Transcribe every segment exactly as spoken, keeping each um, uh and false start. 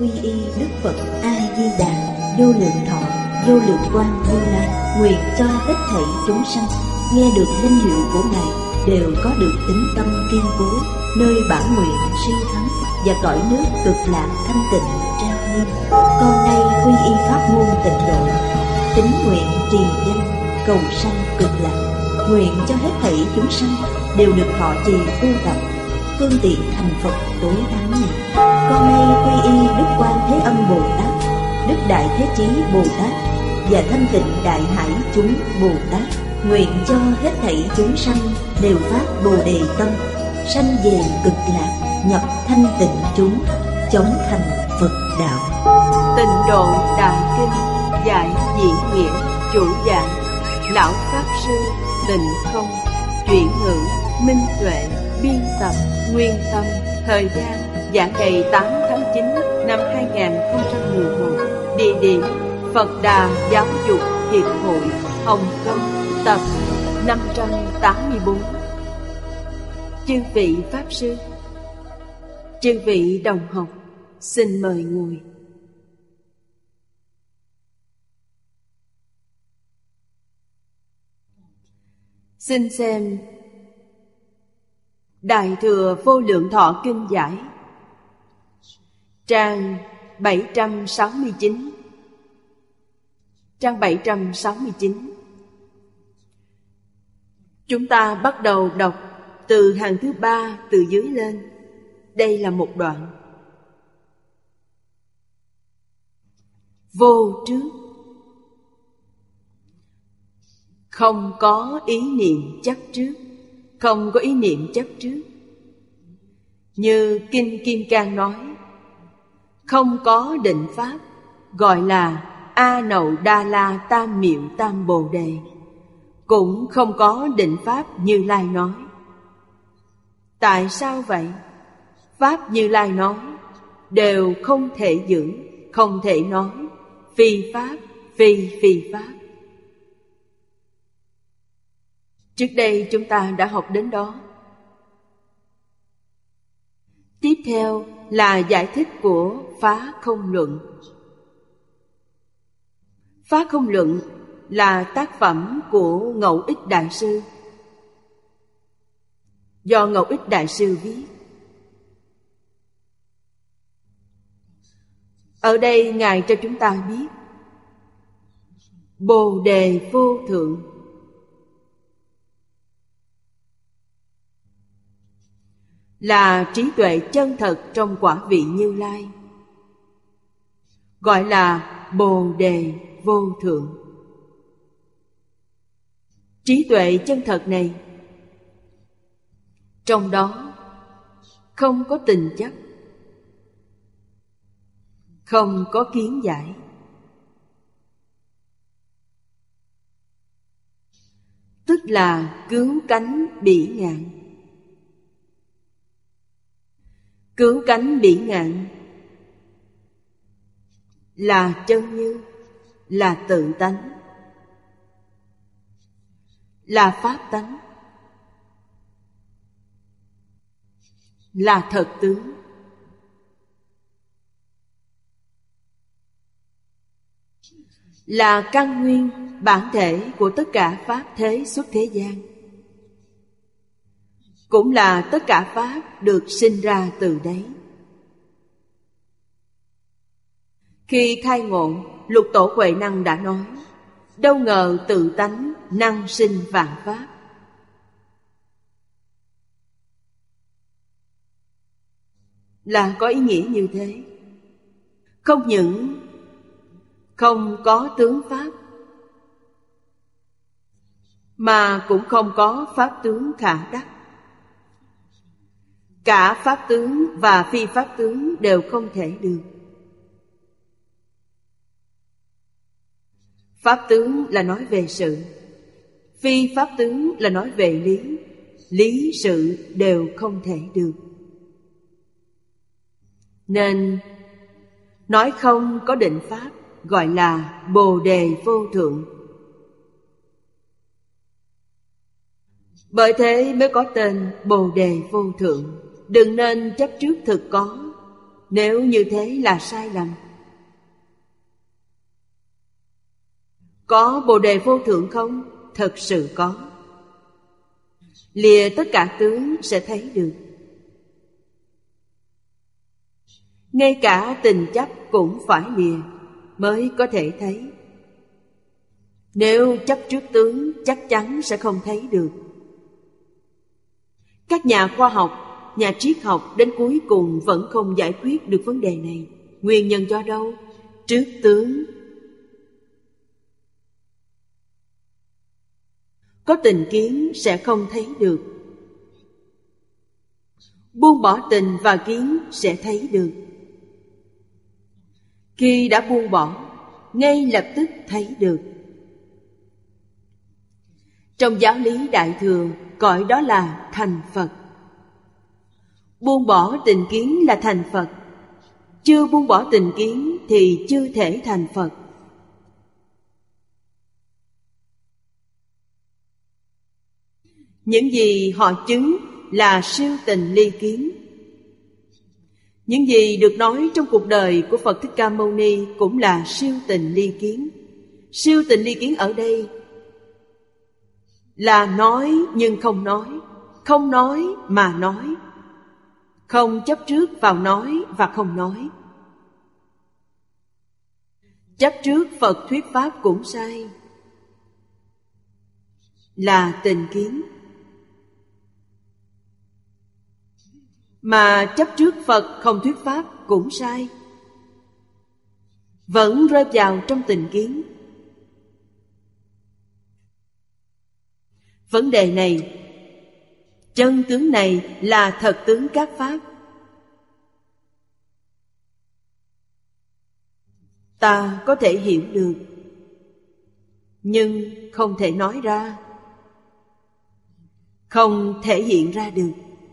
quy y Đức Phật A Di Đà, vô lượng thọ, vô lượng quang Như Lai, nguyện cho hết thảy chúng sanh nghe được danh hiệu của Ngài đều có được tín tâm kiên cố, nơi bản nguyện siêu thắng và cõi nước cực lạc thanh tịnh trang nghiêm. Con nay quy y pháp môn tịnh độ, tín nguyện trì danh cầu sanh cực lạc, nguyện cho hết thảy chúng sanh đều được thọ trì tu tập, phương tiện thành Phật tối thắng này. Con nay quy y Đức Quan Thế Âm Bồ Tát, Đức Đại Thế Chí Bồ Tát và Thanh Tịnh Đại Hải chúng Bồ Tát, nguyện cho hết thảy chúng sanh đều phát Bồ Đề tâm, sanh về cực lạc, nhập thanh tịnh chúng, chống thành Phật đạo. Tịnh Độ Đại Kinh giải diễn nghĩa, chủ giảng Lão Pháp Sư Tịnh Không, chuyển ngữ Minh Tuệ, biên tập Nguyên Tâm. Thời gian giảng ngày tám tháng chín năm hai nghìn không trăm mười một. Địa điểm Phật Đà Giáo dục Hiệp hội, Hồng Kông, tập năm trăm tám mươi bốn. Chư vị Pháp Sư, chư vị đồng học, xin mời ngồi. Xin xem Đại Thừa Vô Lượng Thọ Kinh Giải, trang bảy trăm sáu mươi chín. Trang bảy trăm sáu mươi chín. Chúng ta bắt đầu đọc từ hàng thứ ba từ dưới lên. Đây là một đoạn. Vô trước, không có ý niệm chấp trước, không có ý niệm chấp trước. Như Kinh Kim Cang nói, không có định pháp gọi là A Nậu Đa La Tam Miệu Tam Bồ Đề, cũng không có định pháp Như Lai nói. Tại sao vậy? Pháp Như Lai nói đều không thể giữ, không thể nói, phi pháp, phi phi pháp. Trước đây chúng ta đã học đến đó. Tiếp theo là giải thích của Phá Không Luận. Phá Không Luận là tác phẩm của Ngẫu Ích Đại Sư, do Ngẫu Ích Đại Sư viết. Ở đây Ngài cho chúng ta biết Bồ Đề Vô Thượng là trí tuệ chân thật trong quả vị Như Lai, gọi là Bồ Đề Vô Thượng. Trí tuệ chân thật này, trong đó không có tình chấp, không có kiến giải, tức là cứu cánh bỉ ngạn. Cứu cánh bỉ ngạn là chân như, là tự tánh, là pháp tánh, là thật tướng. Là căn nguyên bản thể của tất cả pháp thế xuất thế gian, cũng là tất cả pháp được sinh ra từ đấy. Khi khai ngộ, Lục Tổ Huệ Năng đã nói, đâu ngờ tự tánh năng sinh vạn pháp. Là có ý nghĩa như thế. Không những không có tướng pháp, mà cũng không có pháp tướng khả đắc. Cả pháp tướng và phi pháp tướng đều không thể được. Pháp tướng là nói về sự, phi pháp tướng là nói về lý. Lý sự đều không thể được. Nên nói không có định pháp gọi là Bồ Đề Vô Thượng. Bởi thế mới có tên Bồ Đề Vô Thượng. Đừng nên chấp trước thực có, Nếu như thế là sai lầm. Có Bồ Đề vô thượng không? Thật sự có. Lìa tất cả tướng sẽ thấy được. Ngay cả tình chấp cũng phải lìa mới có thể thấy. Nếu chấp trước tướng chắc chắn sẽ không thấy được. Các nhà khoa học, nhà triết học đến cuối cùng vẫn không giải quyết được vấn đề này. Nguyên nhân do đâu? Trước tướng. Có tình kiến sẽ không thấy được. Buông bỏ tình và kiến sẽ thấy được. Khi đã buông bỏ, ngay lập tức thấy được. Trong giáo lý Đại Thừa gọi đó là thành Phật. Buông bỏ tình kiến là thành Phật. Chưa buông bỏ tình kiến thì chưa thể thành Phật. Những gì họ chứng là siêu tình ly kiến. Những gì được nói trong cuộc đời của Phật Thích Ca Mâu Ni cũng là siêu tình ly kiến. Siêu tình ly kiến ở đây là nói nhưng không nói, không nói mà nói, không chấp trước vào nói và không nói. Chấp trước Phật thuyết pháp cũng sai, là tình kiến. Mà chấp trước Phật không thuyết pháp cũng sai, vẫn rơi vào trong tình kiến. Vấn đề này, chân tướng này là thật tướng các pháp. Ta có thể hiểu được, nhưng không thể nói ra, không thể hiện ra được.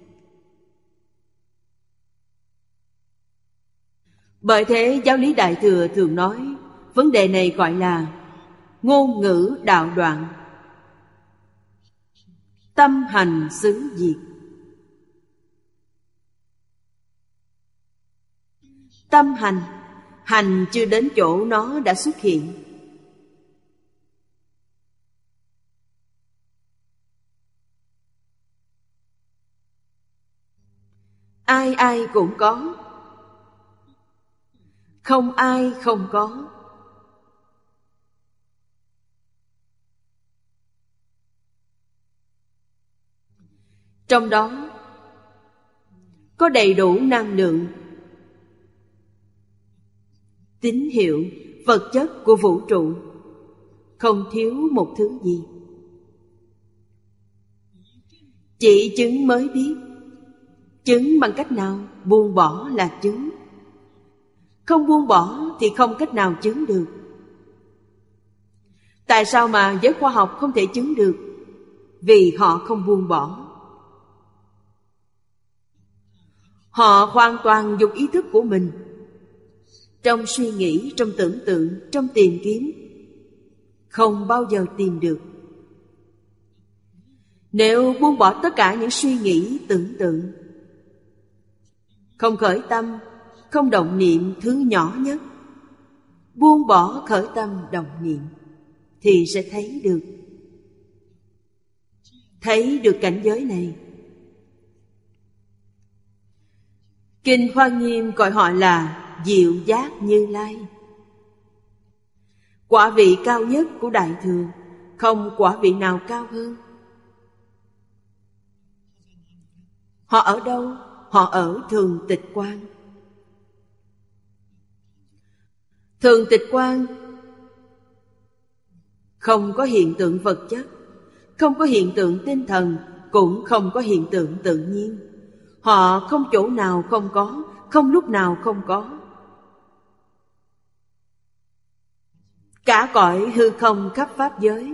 Bởi thế giáo lý Đại Thừa thường nói vấn đề này gọi là ngôn ngữ đạo đoạn, tâm hành xứ diệt. Tâm hành, hành chưa đến chỗ nó đã xuất hiện. Ai ai cũng có, không ai không có. Trong đó có đầy đủ năng lượng, tín hiệu, vật chất của vũ trụ, không thiếu một thứ gì. Chỉ chứng mới biết. Chứng bằng cách nào? Buông bỏ là chứng. Không buông bỏ thì không cách nào chứng được. Tại sao mà giới khoa học không thể chứng được? Vì họ không buông bỏ. Họ hoàn toàn dùng ý thức của mình, trong suy nghĩ, trong tưởng tượng, trong tìm kiếm, không bao giờ tìm được. Nếu buông bỏ tất cả những suy nghĩ, tưởng tượng, không khởi tâm, không động niệm thứ nhỏ nhất, buông bỏ khởi tâm động niệm, thì sẽ thấy được. Thấy được cảnh giới này. Kinh Hoa Nghiêm gọi họ là diệu giác Như Lai. Quả vị cao nhất của Đại Thừa, không quả vị nào cao hơn. Họ ở đâu? Họ ở Thường Tịch Quan. Thường Tịch Quan không có hiện tượng vật chất, không có hiện tượng tinh thần, cũng không có hiện tượng tự nhiên. Họ không chỗ nào không có, không lúc nào không có. Cả cõi hư không khắp pháp giới,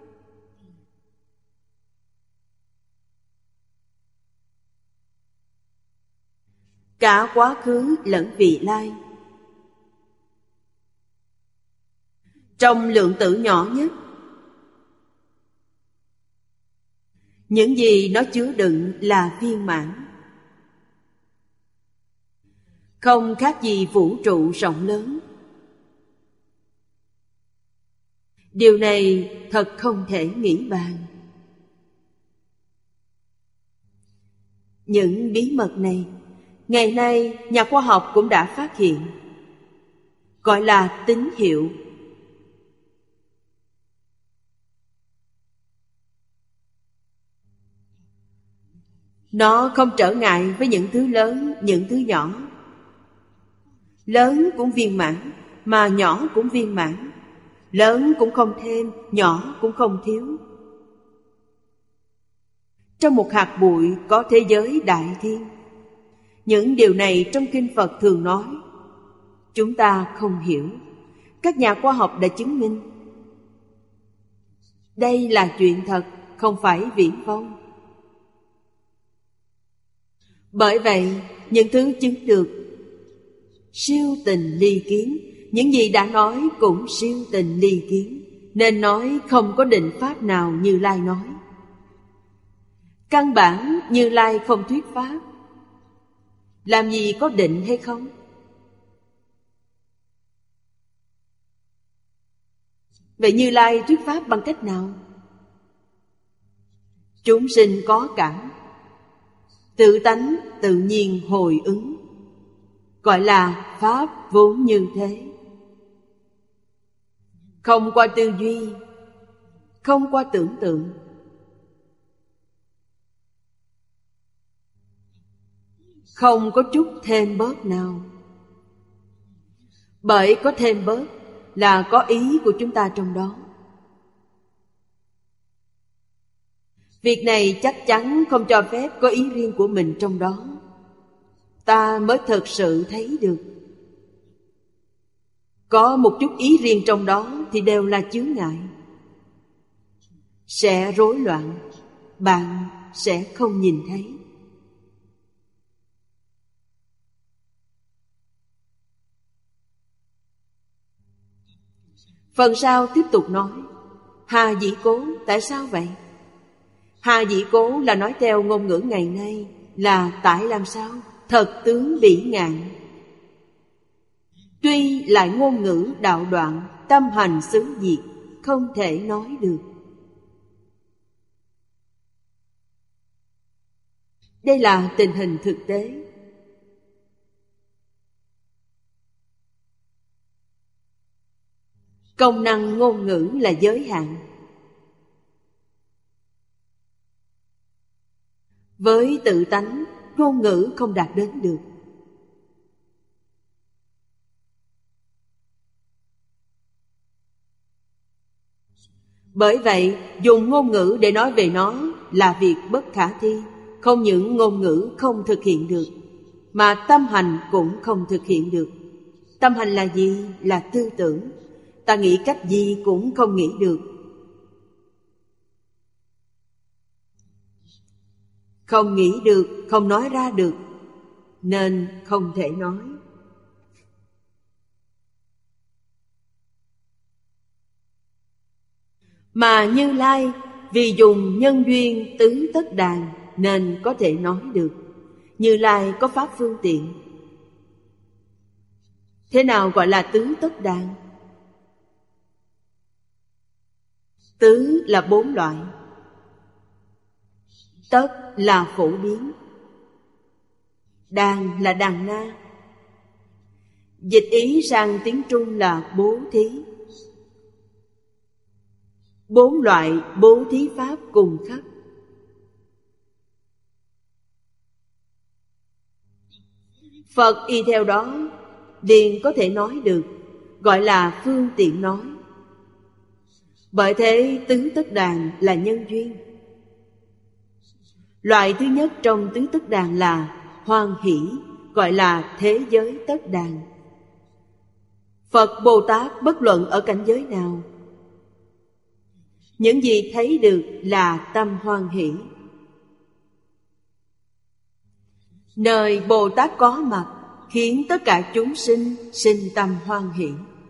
cả quá khứ lẫn vị lai, trong lượng tử nhỏ nhất, những gì nó chứa đựng là viên mãn. không khác gì vũ trụ rộng lớn. Điều này thật không thể nghĩ bàn. Những bí mật này, ngày nay nhà khoa học cũng đã phát hiện, gọi là tín hiệu. Nó không trở ngại với những thứ lớn, những thứ nhỏ. Lớn cũng viên mãn, mà nhỏ cũng viên mãn. Lớn cũng không thêm, nhỏ cũng không thiếu. Trong một hạt bụi có thế giới đại thiên. Những điều này trong kinh Phật thường nói, chúng ta không hiểu. Các nhà khoa học đã chứng minh. Đây là chuyện thật, không phải viển vông. Bởi vậy, những thứ chứng được siêu tình ly kiến, những gì đã nói cũng siêu tình ly kiến, nên nói không có định pháp nào Như Lai nói. Căn bản Như Lai không thuyết pháp, làm gì có định hay không? Vậy Như Lai thuyết pháp bằng cách nào? Chúng sinh có cảm, tự tánh tự nhiên hồi ứng, gọi là pháp vốn như thế. Không qua tư duy, không qua tưởng tượng. Không có chút thêm bớt nào. Bởi có thêm bớt là có ý của chúng ta trong đó. Việc này chắc chắn không cho phép có ý riêng của mình trong đó. Ta mới thực sự thấy được. Có một chút ý riêng trong đó thì đều là chướng ngại. Sẽ rối loạn, bạn sẽ không nhìn thấy. Phần sau tiếp tục nói, hà dĩ cố, tại sao vậy? Hà dĩ cố là nói theo ngôn ngữ ngày nay, là tại làm sao? Thật tướng bỉ ngạn. Tuy lại ngôn ngữ đạo đoạn, tâm hành xứ diệt, không thể nói được. Đây là tình hình thực tế. Công năng ngôn ngữ là giới hạn. Với tự tánh, ngôn ngữ không đạt đến được. Bởi vậy, dùng ngôn ngữ để nói về nó là việc bất khả thi. Không những ngôn ngữ không thực hiện được, mà tâm hành cũng không thực hiện được. Tâm hành là gì? Là tư tưởng. Ta nghĩ cách gì cũng không nghĩ được. Không nghĩ được, không nói ra được, nên không thể nói. Mà Như Lai vì dùng nhân duyên tứ tất đàn nên có thể nói được. Như Lai có pháp phương tiện. Thế nào gọi là tứ tất đàn? Tứ là bốn loại, tất là phổ biến, đàn là đàn na. Dịch ý sang tiếng Trung là bố thí. Bốn loại bố thí pháp cùng khắp. Phật y theo đó liền có thể nói được, gọi là phương tiện nói. Bởi thế tứ tất đàn là nhân duyên. Loại thứ nhất trong tứ tất đàn là hoan hỷ, gọi là thế giới tất đàn. Phật Bồ Tát bất luận ở cảnh giới nào, những gì thấy được là tâm hoan hỷ. Nơi Bồ Tát có mặt khiến tất cả chúng sinh sinh tâm hoan hỷ.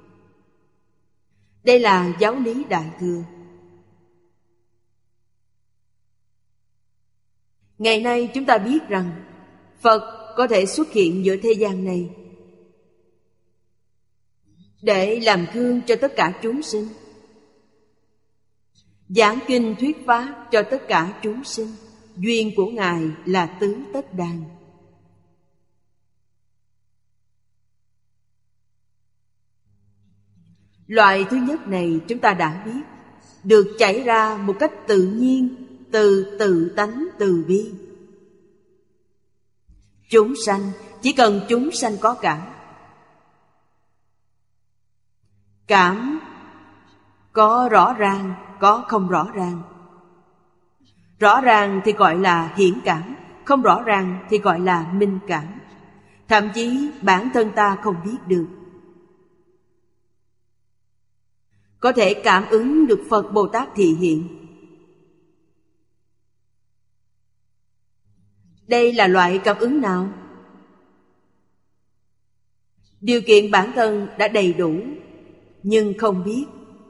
Đây là giáo lý Đại Thừa. Ngày nay chúng ta biết rằng Phật có thể xuất hiện giữa thế gian này để làm gương cho tất cả chúng sinh, giảng kinh thuyết pháp cho tất cả chúng sinh. Duyên của Ngài là tứ tất đàn. Loại thứ nhất này chúng ta đã biết, được chảy ra một cách tự nhiên từ tự tánh từ bi. Chúng sanh, chỉ cần chúng sanh có cảm. Cảm có rõ ràng, có không rõ ràng. Rõ ràng thì gọi là hiển cảm, không rõ ràng thì gọi là minh cảm. Thậm chí bản thân ta không biết được. Có thể cảm ứng được Phật Bồ Tát thị hiện. Đây là loại cảm ứng nào? Điều kiện bản thân đã đầy đủ, nhưng không biết.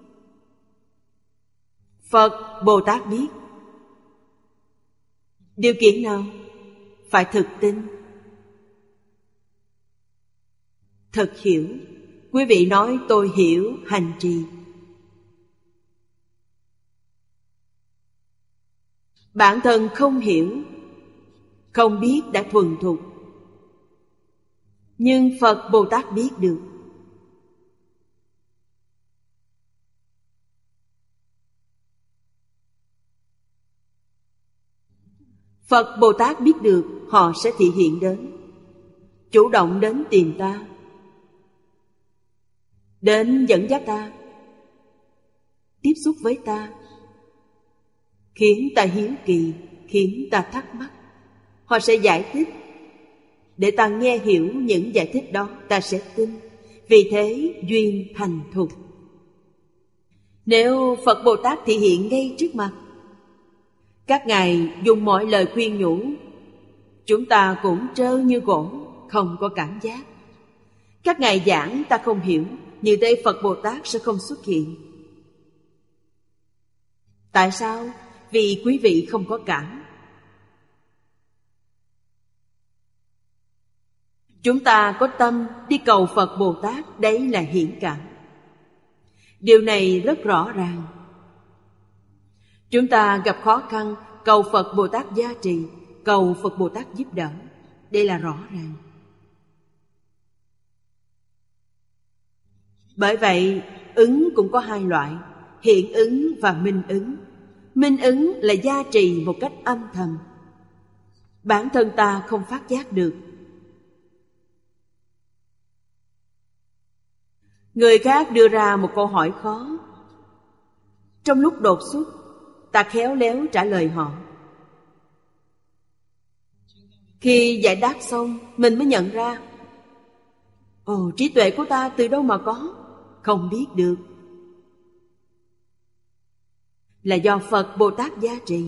Phật Bồ Tát biết. Điều kiện nào? Phải thực tin, thực hiểu. Quý vị nói tôi hiểu, hành trì. Bản thân không hiểu, không biết đã thuần thục, nhưng Phật Bồ Tát biết được. Phật Bồ Tát biết được, họ sẽ thị hiện đến, chủ động đến tìm ta, đến dẫn dắt ta, tiếp xúc với ta, khiến ta hiếu kỳ, khiến ta thắc mắc. Họ sẽ giải thích. Để ta nghe hiểu những giải thích đó, ta sẽ tin. Vì thế duyên thành thục. Nếu Phật Bồ Tát thị hiện ngay trước mặt, các ngài dùng mọi lời khuyên nhủ, chúng ta cũng trơ như gỗ, không có cảm giác. Các ngài giảng ta không hiểu, như thế Phật Bồ Tát sẽ không xuất hiện. Tại sao? Vì quý vị không có cảm. Chúng ta có tâm đi cầu Phật Bồ Tát, đấy là hiển cảm. Điều này rất rõ ràng. Chúng ta gặp khó khăn, cầu Phật Bồ Tát gia trì, cầu Phật Bồ Tát giúp đỡ. Đây là rõ ràng. Bởi vậy, ứng cũng có hai loại, hiện ứng và minh ứng. Minh ứng là gia trì một cách âm thầm, bản thân ta không phát giác được. Người khác đưa ra một câu hỏi khó, trong lúc đột xuất, ta khéo léo trả lời họ. Khi giải đáp xong, mình mới nhận ra, ồ, trí tuệ của ta từ đâu mà có? Không biết được. Là do Phật Bồ Tát gia trì.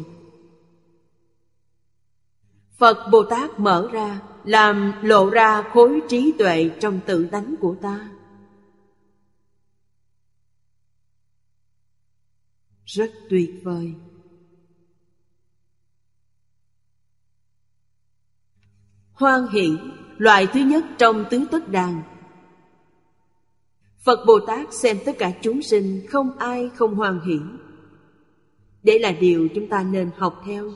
Phật Bồ Tát mở ra, làm lộ ra khối trí tuệ trong tự tánh của ta. Rất tuyệt vời. Hoan hỷ, loại thứ nhất trong tứ tất đàn. Phật Bồ Tát xem tất cả chúng sinh không ai không hoan hỷ. Đây là điều chúng ta nên học theo.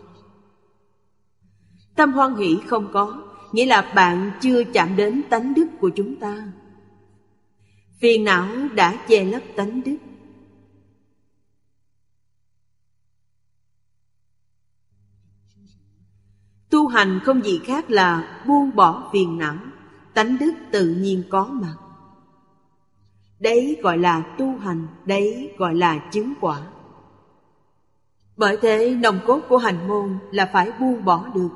Tâm hoan hỷ không có, nghĩa là bạn chưa chạm đến tánh đức của chúng ta. Phiền não đã che lấp tánh đức. Tu hành không gì khác là buông bỏ phiền não, tánh đức tự nhiên có mặt. Đấy gọi là tu hành, đấy gọi là chứng quả. Bởi thế nòng cốt của hành môn là phải buông bỏ được.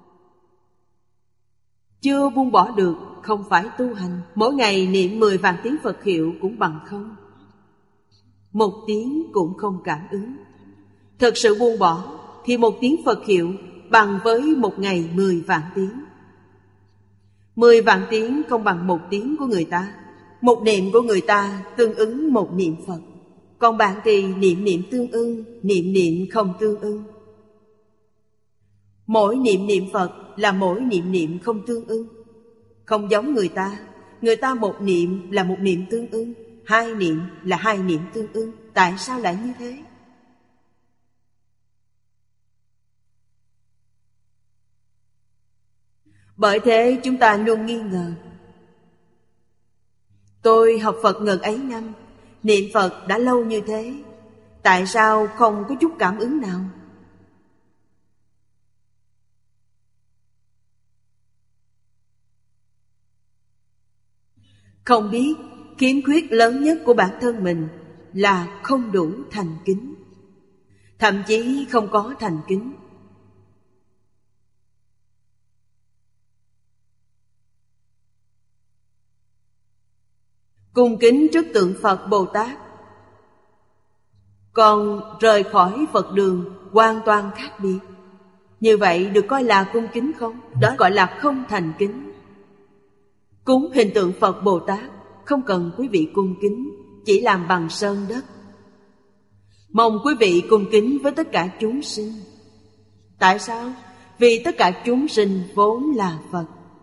Chưa buông bỏ được không phải tu hành. Mỗi ngày niệm mười vạn tiếng Phật hiệu cũng bằng không. Một tiếng cũng không cảm ứng. Thật sự buông bỏ thì một tiếng Phật hiệu bằng với một ngày mười vạn tiếng. Mười vạn tiếng không bằng một tiếng của người ta. Một niệm của người ta tương ứng một niệm Phật. Còn bạn thì niệm niệm tương ưng, niệm niệm không tương ưng. Mỗi niệm niệm Phật là mỗi niệm niệm không tương ưng. Không giống người ta. Người ta một niệm là một niệm tương ưng, hai niệm là hai niệm tương ưng. Tại sao lại như thế? Bởi thế chúng ta luôn nghi ngờ. Tôi học Phật ngần ấy năm, niệm Phật đã lâu như thế, tại sao không có chút cảm ứng nào? Không biết khiếm khuyết lớn nhất của bản thân mình là không đủ thành kính, thậm chí không có thành kính. Cung kính trước tượng Phật Bồ Tát, còn rời khỏi Phật đường hoàn toàn khác biệt. Như vậy được coi là cung kính không? Đó gọi là không thành kính. Cúng hình tượng Phật Bồ Tát không cần quý vị cung kính, chỉ làm bằng sơn đất. Mong quý vị cung kính với tất cả chúng sinh. Tại sao? Vì tất cả chúng sinh vốn là Phật.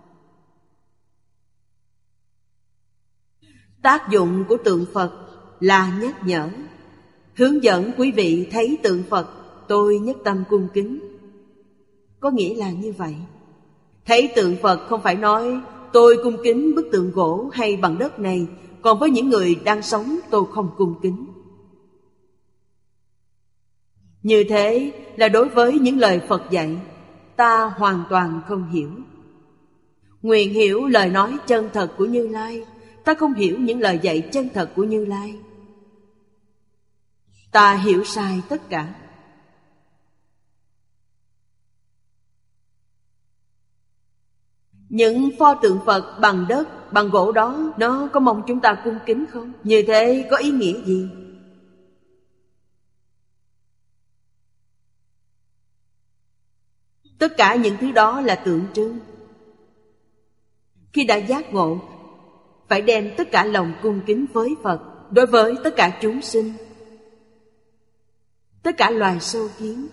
Tác dụng của tượng Phật là nhắc nhở, hướng dẫn quý vị thấy tượng Phật, tôi nhất tâm cung kính. Có nghĩa là như vậy. Thấy tượng Phật không phải nói tôi cung kính bức tượng gỗ hay bằng đất này, còn với những người đang sống tôi không cung kính. Như thế là đối với những lời Phật dạy, ta hoàn toàn không hiểu. Nguyện hiểu lời nói chân thật của Như Lai, ta không hiểu những lời dạy chân thật của Như Lai. Ta hiểu sai tất cả. Những pho tượng Phật bằng đất, bằng gỗ đó, nó có mong chúng ta cung kính không? Như thế có ý nghĩa gì? Tất cả những thứ đó là tượng trưng. Khi đã giác ngộ, phải đem tất cả lòng cung kính với Phật, đối với tất cả chúng sinh, tất cả loài sâu kiến.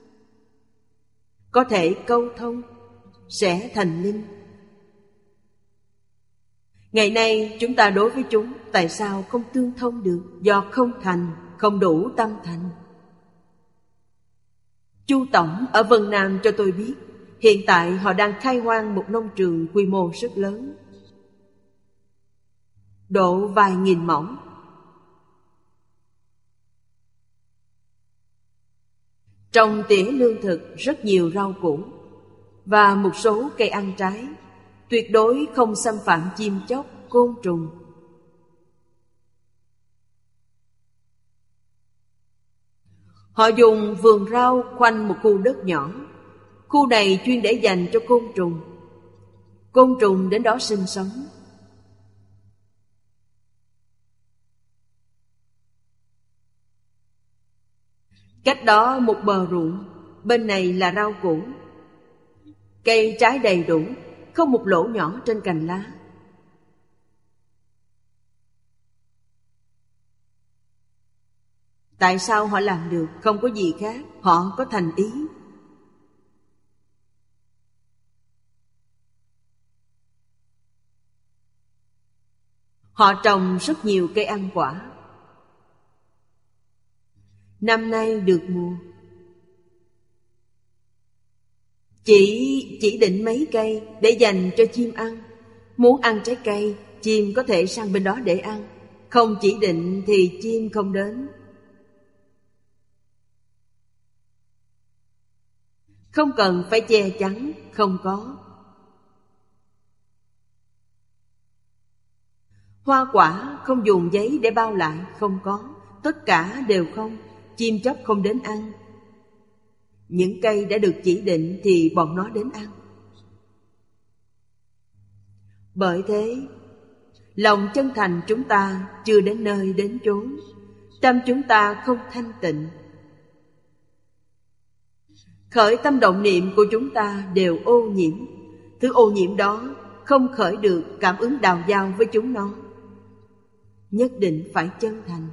Có thể câu thông, sẽ thành linh. Ngày nay chúng ta đối với chúng, tại sao không tương thông được? Do không thành, không đủ tâm thành. Chu Tổng ở Vân Nam cho tôi biết, hiện tại họ đang khai hoang một nông trường quy mô rất lớn, độ vài nghìn mẫu. Trồng tỉa lương thực rất nhiều rau củ và một số cây ăn trái, tuyệt đối không xâm phạm chim chóc, côn trùng. Họ dùng vườn rau khoanh một khu đất nhỏ. Khu này chuyên để dành cho côn trùng. Côn trùng đến đó sinh sống. Cách đó một bờ ruộng, bên này là rau củ. Cây trái đầy đủ, không một lỗ nhỏ trên cành lá. Tại sao họ làm được? Không có gì khác, họ có thành ý. Họ trồng rất nhiều cây ăn quả. Năm nay được mùa. Chỉ chỉ định mấy cây để dành cho chim ăn. Muốn ăn trái cây, chim có thể sang bên đó để ăn. Không chỉ định thì chim không đến. Không cần phải che chắn, không có. Hoa quả không dùng giấy để bao lại, không có. Tất cả đều không, chim chóc không đến ăn. Những cây đã được chỉ định thì bọn nó đến ăn. Bởi thế, lòng chân thành chúng ta chưa đến nơi đến chốn, tâm chúng ta không thanh tịnh. Khởi tâm động niệm của chúng ta đều ô nhiễm. Thứ ô nhiễm đó không khởi được cảm ứng đào giao với chúng nó. Nhất định phải chân thành.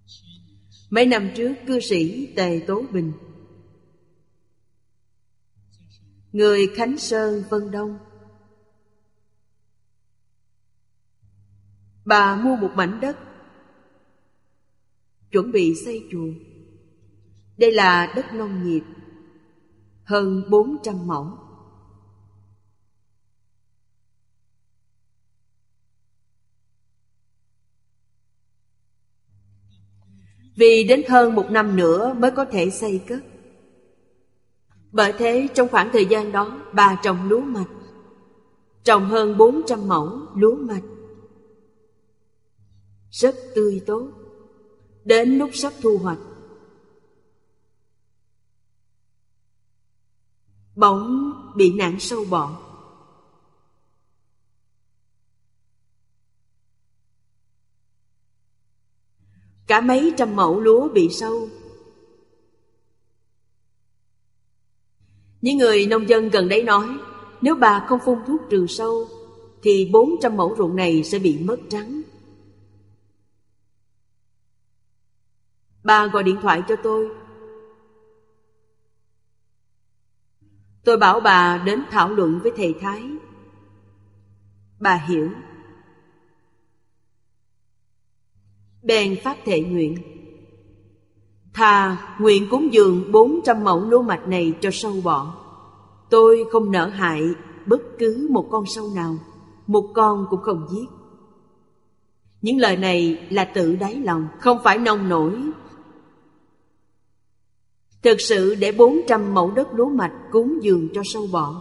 Mấy năm trước, cư sĩ Tề Tố Bình, người Khánh Sơn, Vân Đông, bà mua một mảnh đất chuẩn bị xây chùa. Đây là đất nông nghiệp, hơn bốn trăm mẫu. Vì đến hơn một năm nữa mới có thể xây cất. Bởi thế trong khoảng thời gian đó, bà trồng lúa mạch, trồng hơn bốn trăm mẫu lúa mạch, rất tươi tốt. Đến lúc sắp thu hoạch, bỗng bị nạn sâu bọ. Cả mấy trăm mẫu lúa bị sâu. Những người nông dân gần đấy nói, nếu bà không phun thuốc trừ sâu thì bốn trăm mẫu ruộng này sẽ bị mất trắng. Bà gọi điện thoại cho tôi. Tôi bảo bà đến thảo luận với thầy Thái. Bà hiểu. Bèn phát thệ nguyện, thà nguyện cúng dường bốn trăm mẫu lúa mạch này cho sâu bọ. Tôi không nỡ hại bất cứ một con sâu nào, một con cũng không giết. Những lời này là tự đáy lòng, không phải nông nổi. Thực sự để bốn trăm mẫu đất lúa mạch cúng dường cho sâu bọ.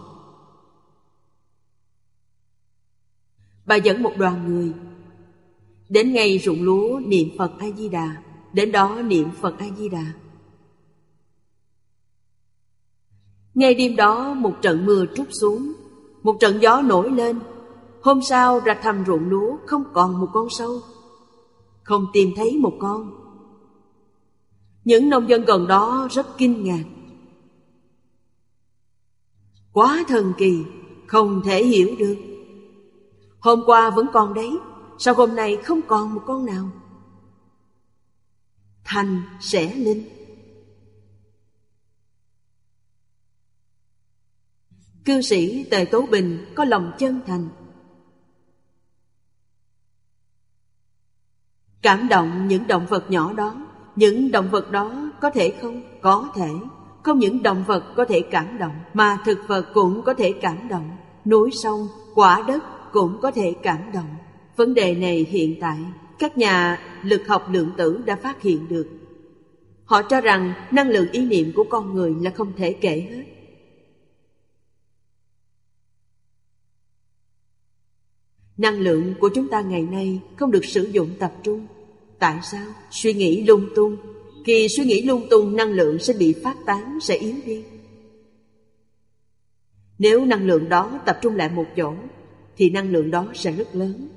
Bà dẫn một đoàn người đến ngay ruộng lúa niệm Phật A-di-đà. Đến đó niệm Phật A-di-đà. Ngay đêm đó một trận mưa trút xuống, một trận gió nổi lên. Hôm sau ra thăm ruộng lúa, không còn một con sâu, không tìm thấy một con. Những nông dân gần đó rất kinh ngạc. Quá thần kỳ, không thể hiểu được. Hôm qua vẫn còn đấy, sao hôm nay không còn một con nào? Thành sẽ linh. Cư sĩ Tề Tố Bình có lòng chân thành, cảm động những động vật nhỏ đó. Những động vật đó có thể không? Có thể. Không những động vật có thể cảm động, mà thực vật cũng có thể cảm động. Núi sông, quả đất cũng có thể cảm động. Vấn đề này hiện tại các nhà lực học lượng tử đã phát hiện được. Họ cho rằng năng lượng ý niệm của con người là không thể kể hết. Năng lượng của chúng ta ngày nay không được sử dụng tập trung. Tại sao? Suy nghĩ lung tung. Khi suy nghĩ lung tung, năng lượng sẽ bị phát tán, sẽ yếu đi. Nếu năng lượng đó tập trung lại một chỗ thì năng lượng đó sẽ rất lớn.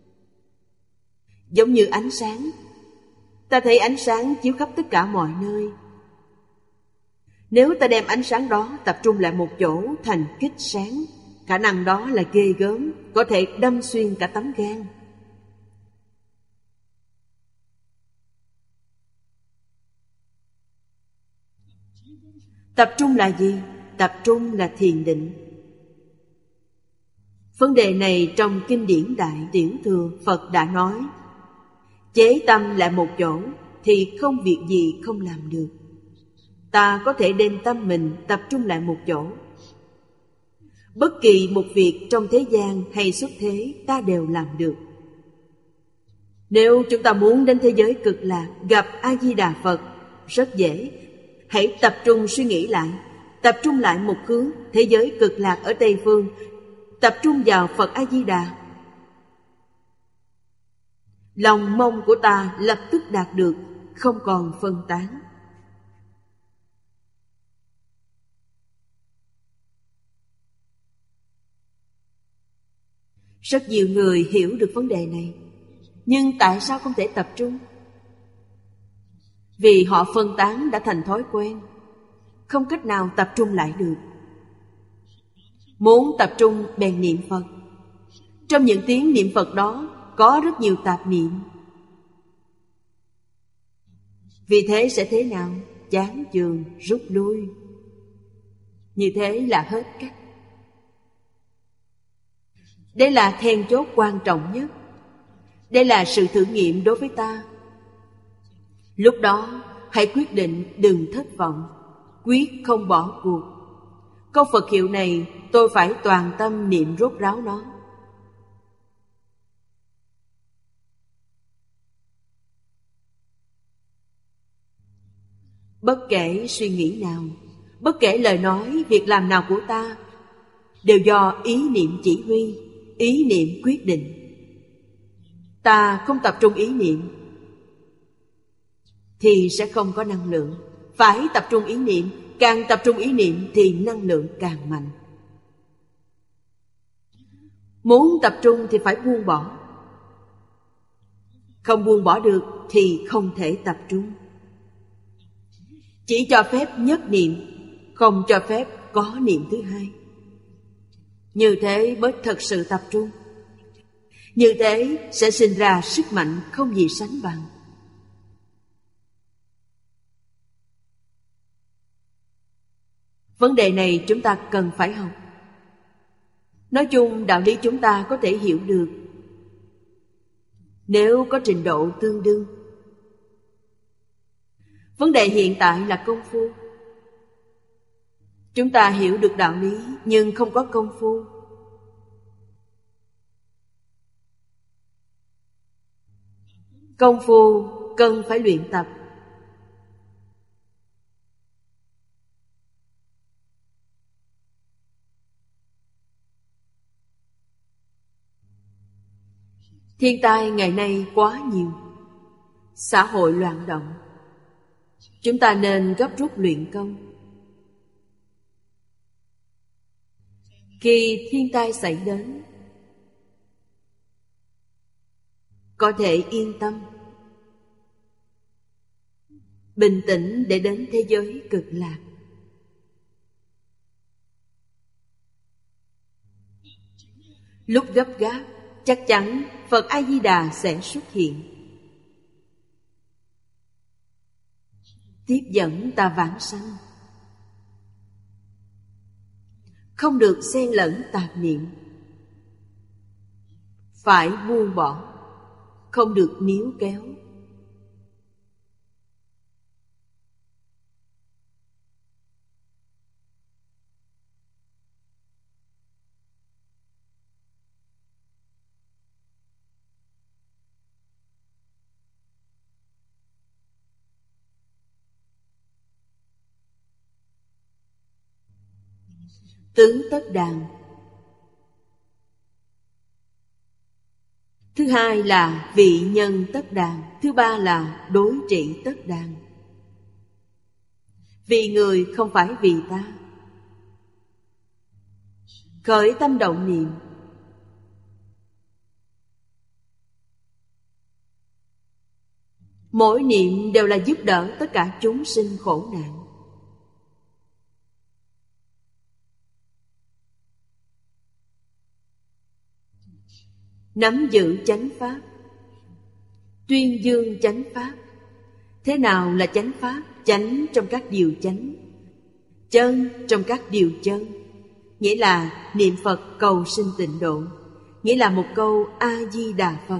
Giống như ánh sáng. Ta thấy ánh sáng chiếu khắp tất cả mọi nơi. Nếu ta đem ánh sáng đó tập trung lại một chỗ thành kích sáng, khả năng đó là ghê gớm, có thể đâm xuyên cả tấm gan. Tập trung là gì? Tập trung là thiền định. Vấn đề này trong kinh điển Đại Tiểu Thừa Phật đã nói, chế tâm lại một chỗ thì không việc gì không làm được. Ta có thể đem tâm mình tập trung lại một chỗ. Bất kỳ một việc trong thế gian hay xuất thế ta đều làm được. Nếu chúng ta muốn đến thế giới cực lạc, gặp A-di-đà Phật, rất dễ. Hãy tập trung suy nghĩ lại, tập trung lại một hướng, thế giới cực lạc ở Tây Phương, tập trung vào Phật A-di-đà. Lòng mong của ta lập tức đạt được, không còn phân tán. Rất nhiều người hiểu được vấn đề này, nhưng tại sao không thể tập trung? Vì họ phân tán đã thành thói quen, không cách nào tập trung lại được. Muốn tập trung bèn niệm Phật. Trong những tiếng niệm Phật đó có rất nhiều tạp niệm. Vì thế sẽ thế nào? Chán chường, rút lui. Như thế là hết cách. Đây là then chốt quan trọng nhất. Đây là sự thử nghiệm đối với ta. Lúc đó hãy quyết định đừng thất vọng, quyết không bỏ cuộc. Câu Phật hiệu này tôi phải toàn tâm niệm rốt ráo nó. Bất kể suy nghĩ nào, bất kể lời nói, việc làm nào của ta, đều do ý niệm chỉ huy, ý niệm quyết định. Ta không tập trung ý niệm thì sẽ không có năng lượng. Phải tập trung ý niệm, càng tập trung ý niệm thì năng lượng càng mạnh. Muốn tập trung thì phải buông bỏ. Không buông bỏ được thì không thể tập trung. Chỉ cho phép nhất niệm, không cho phép có niệm thứ hai. Như thế mới thật sự tập trung. Như thế sẽ sinh ra sức mạnh không gì sánh bằng. Vấn đề này chúng ta cần phải học. Nói chung đạo lý chúng ta có thể hiểu được nếu có trình độ tương đương. Vấn đề hiện tại là công phu. Chúng ta hiểu được đạo lý nhưng không có công phu. Công phu cần phải luyện tập. Thiên tai ngày nay quá nhiều, xã hội loạn động. Chúng ta nên gấp rút luyện công. Khi thiên tai xảy đến, có thể yên tâm, bình tĩnh để đến thế giới cực lạc. Lúc gấp gáp, chắc chắn Phật A-di-đà sẽ xuất hiện, tiếp dẫn ta vãng sanh. Không được xen lẫn tạp niệm, phải buông bỏ, không được níu kéo. Tướng tất đàn. Thứ hai là vị nhân tất đàn. Thứ ba là đối trị tất đàn. Vì người không phải vì ta. Khởi tâm động niệm, mỗi niệm đều là giúp đỡ tất cả chúng sinh khổ nạn. Nắm giữ chánh pháp, tuyên dương chánh pháp. Thế nào là chánh pháp? Chánh trong các điều chánh, chân trong các điều chân. Nghĩa là niệm Phật cầu sinh tịnh độ, nghĩa là một câu A-di-đà Phật.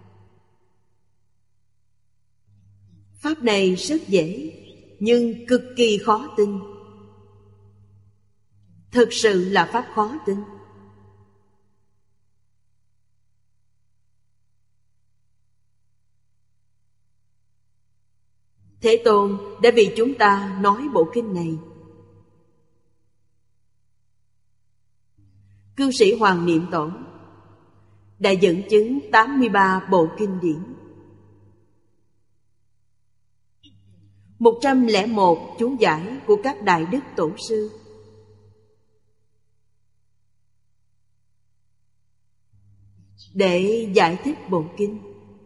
Pháp này rất dễ, nhưng cực kỳ khó tin. Thực sự là pháp khó tin. Thế Tôn đã vì chúng ta nói bộ kinh này. Cư sĩ Hoàng Niệm Tổ đã dẫn chứng tám mươi ba bộ kinh điển, một trăm lẻ một chú giải của các Đại Đức Tổ sư, để giải thích bộ kinh.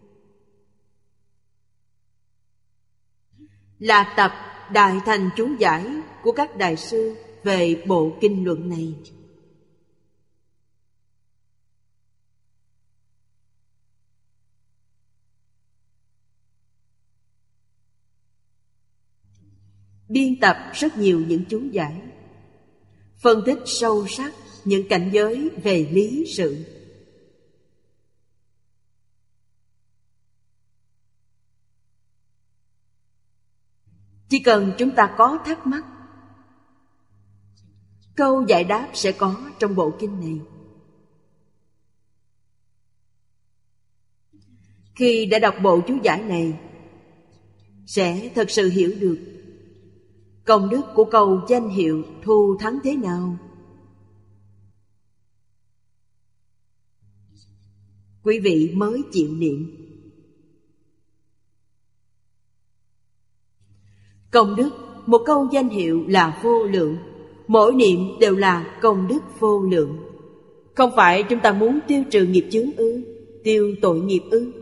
Là tập Đại Thành chú giải của các đại sư về bộ kinh luận này. biên tập rất nhiều những chú giải, phân tích sâu sắc những cảnh giới về lý sự. Chỉ cần chúng ta có thắc mắc, câu giải đáp sẽ có trong bộ kinh này. Khi đã đọc bộ chú giải này, sẽ thật sự hiểu được công đức của câu danh hiệu thù thắng thế nào. Quý vị mới chịu niệm. Công đức một câu danh hiệu là vô lượng, mỗi niệm đều là công đức vô lượng. Không phải chúng ta muốn tiêu trừ nghiệp chướng ư, tiêu tội nghiệp ư?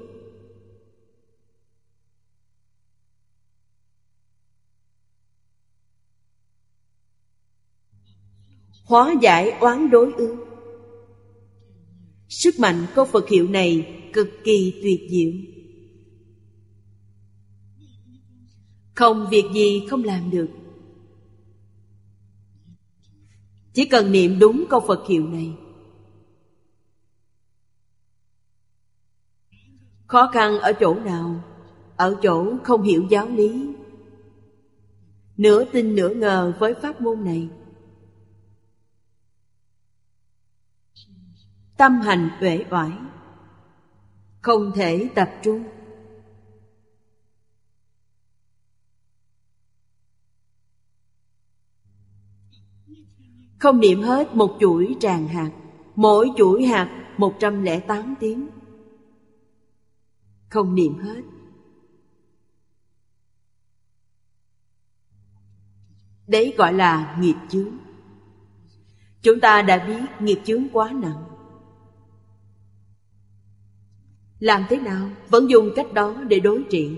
Hóa giải oán đối ư? Sức mạnh câu Phật hiệu này cực kỳ tuyệt diệu. Không việc gì không làm được. Chỉ cần niệm đúng câu Phật hiệu này. Khó khăn ở chỗ nào? Ở chỗ không hiểu giáo lý, nửa tin nửa ngờ với pháp môn này. Tâm hành uể oải, không thể tập trung. Không niệm hết một chuỗi tràng hạt, mỗi chuỗi hạt một trăm lẻ tám tiếng. Không niệm hết. Đấy gọi là nghiệp chướng. Chúng ta đã biết nghiệp chướng quá nặng. Làm thế nào? Vẫn dùng cách đó để đối trị.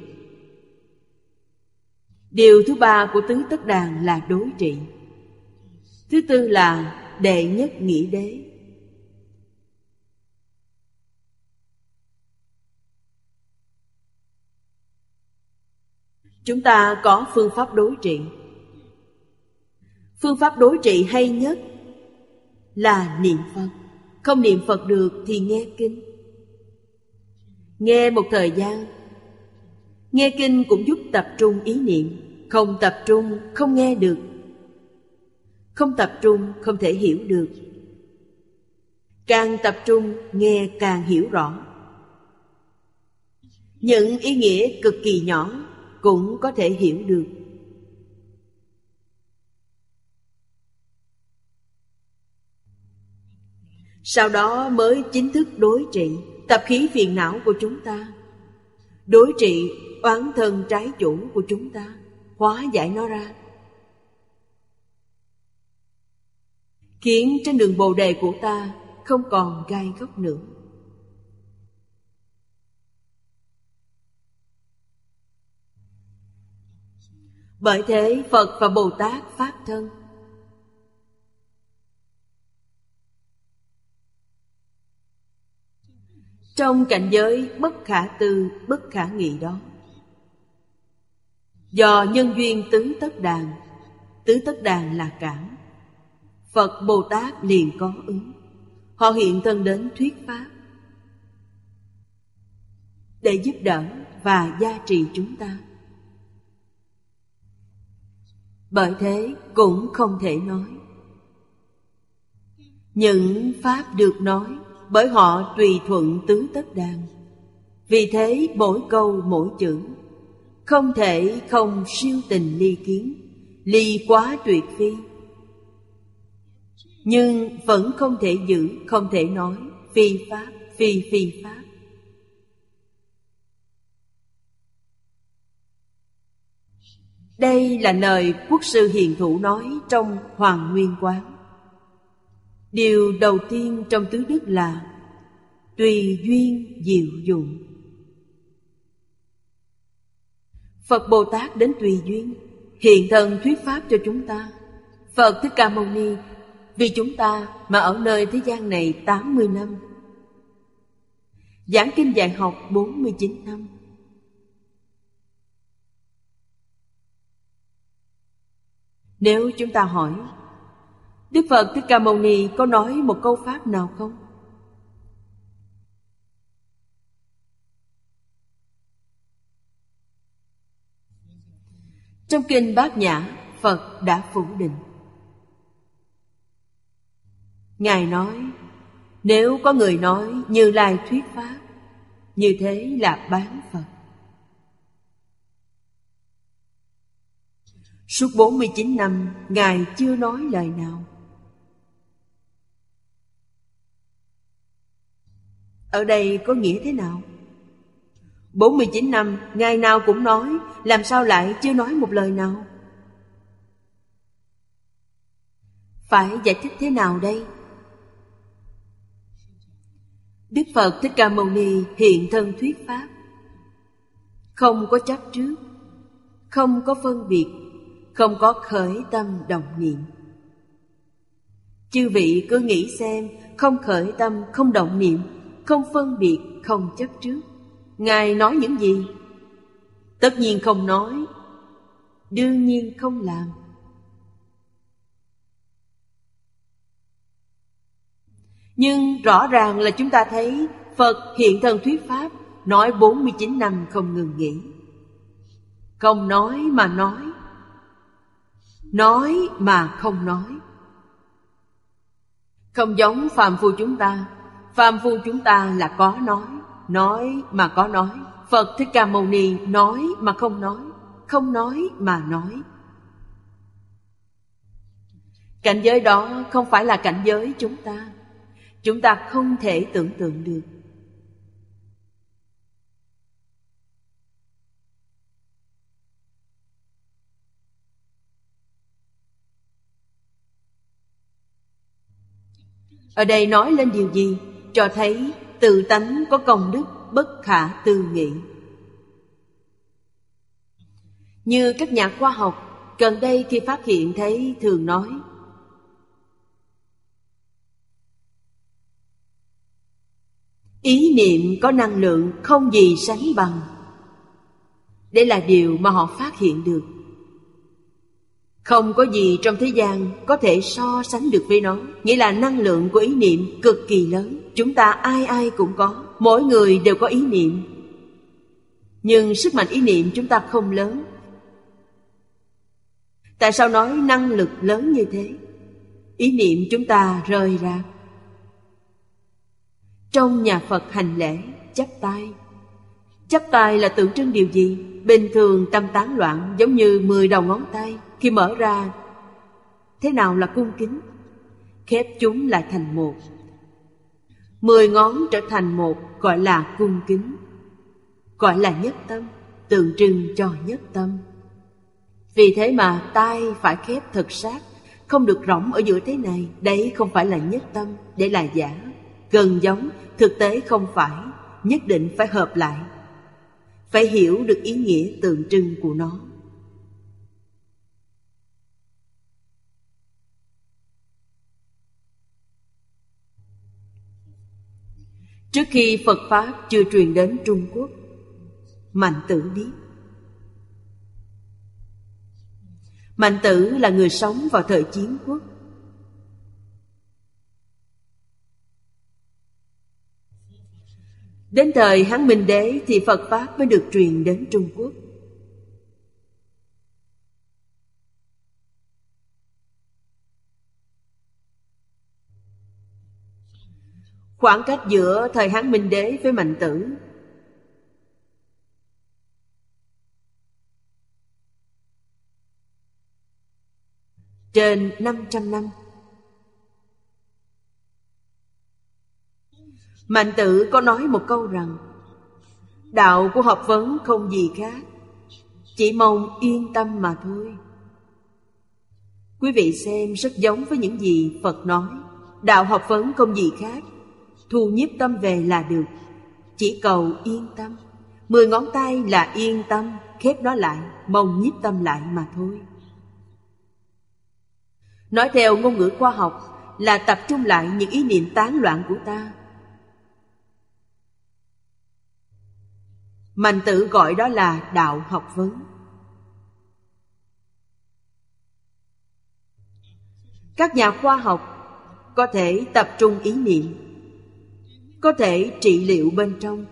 Điều thứ ba của tứ tất đàn là đối trị. Thứ tư là đệ nhất nghĩa đế. Chúng ta có phương pháp đối trị. Phương pháp đối trị hay nhất là niệm Phật. Không niệm Phật được thì nghe kinh. Nghe một thời gian, nghe kinh cũng giúp tập trung ý niệm. Không tập trung không nghe được. Không tập trung không thể hiểu được. Càng tập trung nghe càng hiểu rõ. Những ý nghĩa cực kỳ nhỏ cũng có thể hiểu được. Sau đó mới chính thức đối trị tập khí phiền não của chúng ta, đối trị oán thân trái chủ của chúng ta, hóa giải nó ra, khiến trên đường Bồ đề của ta không còn gai góc nữa. Bởi thế Phật và Bồ Tát Pháp thân trong cảnh giới bất khả tư, bất khả nghị đó, do nhân duyên tứ tất đàn. Tứ tất đàn là cảm, Phật Bồ Tát liền có ứng. Họ hiện thân đến thuyết pháp để giúp đỡ và gia trì chúng ta. Bởi thế cũng không thể nói. Những pháp được nói bởi họ tùy thuận tứ tất đàn. Vì thế mỗi câu mỗi chữ không thể không siêu tình ly kiến, ly quá tuyệt phi. Nhưng vẫn không thể giữ, không thể nói phi pháp, phi phi pháp. Đây là lời Quốc sư Hiền Thụ nói trong Hoàng Nguyên Quán. Điều đầu tiên trong tứ đức là tùy duyên diệu dụng. Phật Bồ Tát đến tùy duyên hiện thân thuyết pháp cho chúng ta. Phật Thích Ca Mâu Ni vì chúng ta mà ở nơi thế gian này tám mươi năm, giảng kinh dạy học bốn mươi chín năm. Nếu chúng ta hỏi, Đức Phật Thích Ca Mâu Ni có nói một câu pháp nào không? Trong kinh Bát Nhã, Phật đã phủ định. Ngài nói, nếu có người nói Như Lai thuyết pháp, như thế là bán Phật. Suốt bốn mươi chín năm, Ngài chưa nói lời nào. Ở đây có nghĩa thế nào? bốn mươi chín năm, ngày nào cũng nói, làm sao lại chưa nói một lời nào? Phải giải thích thế nào đây? Đức Phật Thích Ca Mâu Ni hiện thân thuyết pháp, không có chấp trước, không có phân biệt, không có khởi tâm động niệm. Chư vị cứ nghĩ xem, không khởi tâm, không động niệm, không phân biệt, không chấp trước, Ngài nói những gì? Tất nhiên không nói, đương nhiên không làm. Nhưng rõ ràng là chúng ta thấy Phật hiện thân thuyết pháp, nói bốn mươi chín năm không ngừng nghỉ. Không nói mà nói, nói mà không nói. Không giống phàm phu chúng ta. Phàm phu chúng ta là có nói, nói mà có nói. Phật Thích Ca Mâu Ni nói mà không nói, không nói mà nói. Cảnh giới đó không phải là cảnh giới chúng ta. Chúng ta không thể tưởng tượng được. Ở đây nói lên điều gì? Cho thấy tự tánh có công đức bất khả tư nghị. Như các nhà khoa học gần đây khi phát hiện thấy thường nói, ý niệm có năng lượng không gì sánh bằng. Đây là điều mà họ phát hiện được. Không có gì trong thế gian có thể so sánh được với nó. Nghĩa là năng lượng của ý niệm cực kỳ lớn. Chúng ta ai ai cũng có, mỗi người đều có ý niệm. Nhưng sức mạnh ý niệm chúng ta không lớn. Tại sao nói năng lực lớn như thế? Ý niệm chúng ta rời rạc. Trong nhà Phật hành lễ, chắp tay. Chắp tay là tượng trưng điều gì? Bình thường tâm tán loạn giống như mười đầu ngón tay. Khi mở ra, thế nào là cung kính? Khép chúng lại thành một. Mười ngón trở thành một gọi là cung kính, gọi là nhất tâm, tượng trưng cho nhất tâm. Vì thế mà tay phải khép thật sát, không được rỗng ở giữa thế này. Đấy không phải là nhất tâm, để là giả, gần giống, thực tế không phải. Nhất định phải hợp lại, phải hiểu được ý nghĩa tượng trưng của nó. Trước khi Phật Pháp chưa truyền đến Trung Quốc, Mạnh Tử biết. Mạnh Tử là người sống vào thời Chiến Quốc. Đến thời Hán Minh Đế thì Phật Pháp mới được truyền đến Trung Quốc. Khoảng cách giữa thời Hán Minh Đế với Mạnh Tử trên năm trăm năm. Mạnh Tử có nói một câu rằng, đạo của học vấn không gì khác, chỉ mong yên tâm mà thôi. Quý vị xem rất giống với những gì Phật nói. Đạo học vấn không gì khác, thu nhiếp tâm về là được, chỉ cầu yên tâm. Mười ngón tay là yên tâm, khép nó lại, mong nhiếp tâm lại mà thôi. Nói theo ngôn ngữ khoa học là tập trung lại những ý niệm tán loạn của ta. Mạnh Tử gọi đó là đạo học vấn. Các nhà khoa học có thể tập trung ý niệm, có thể trị liệu bên trong,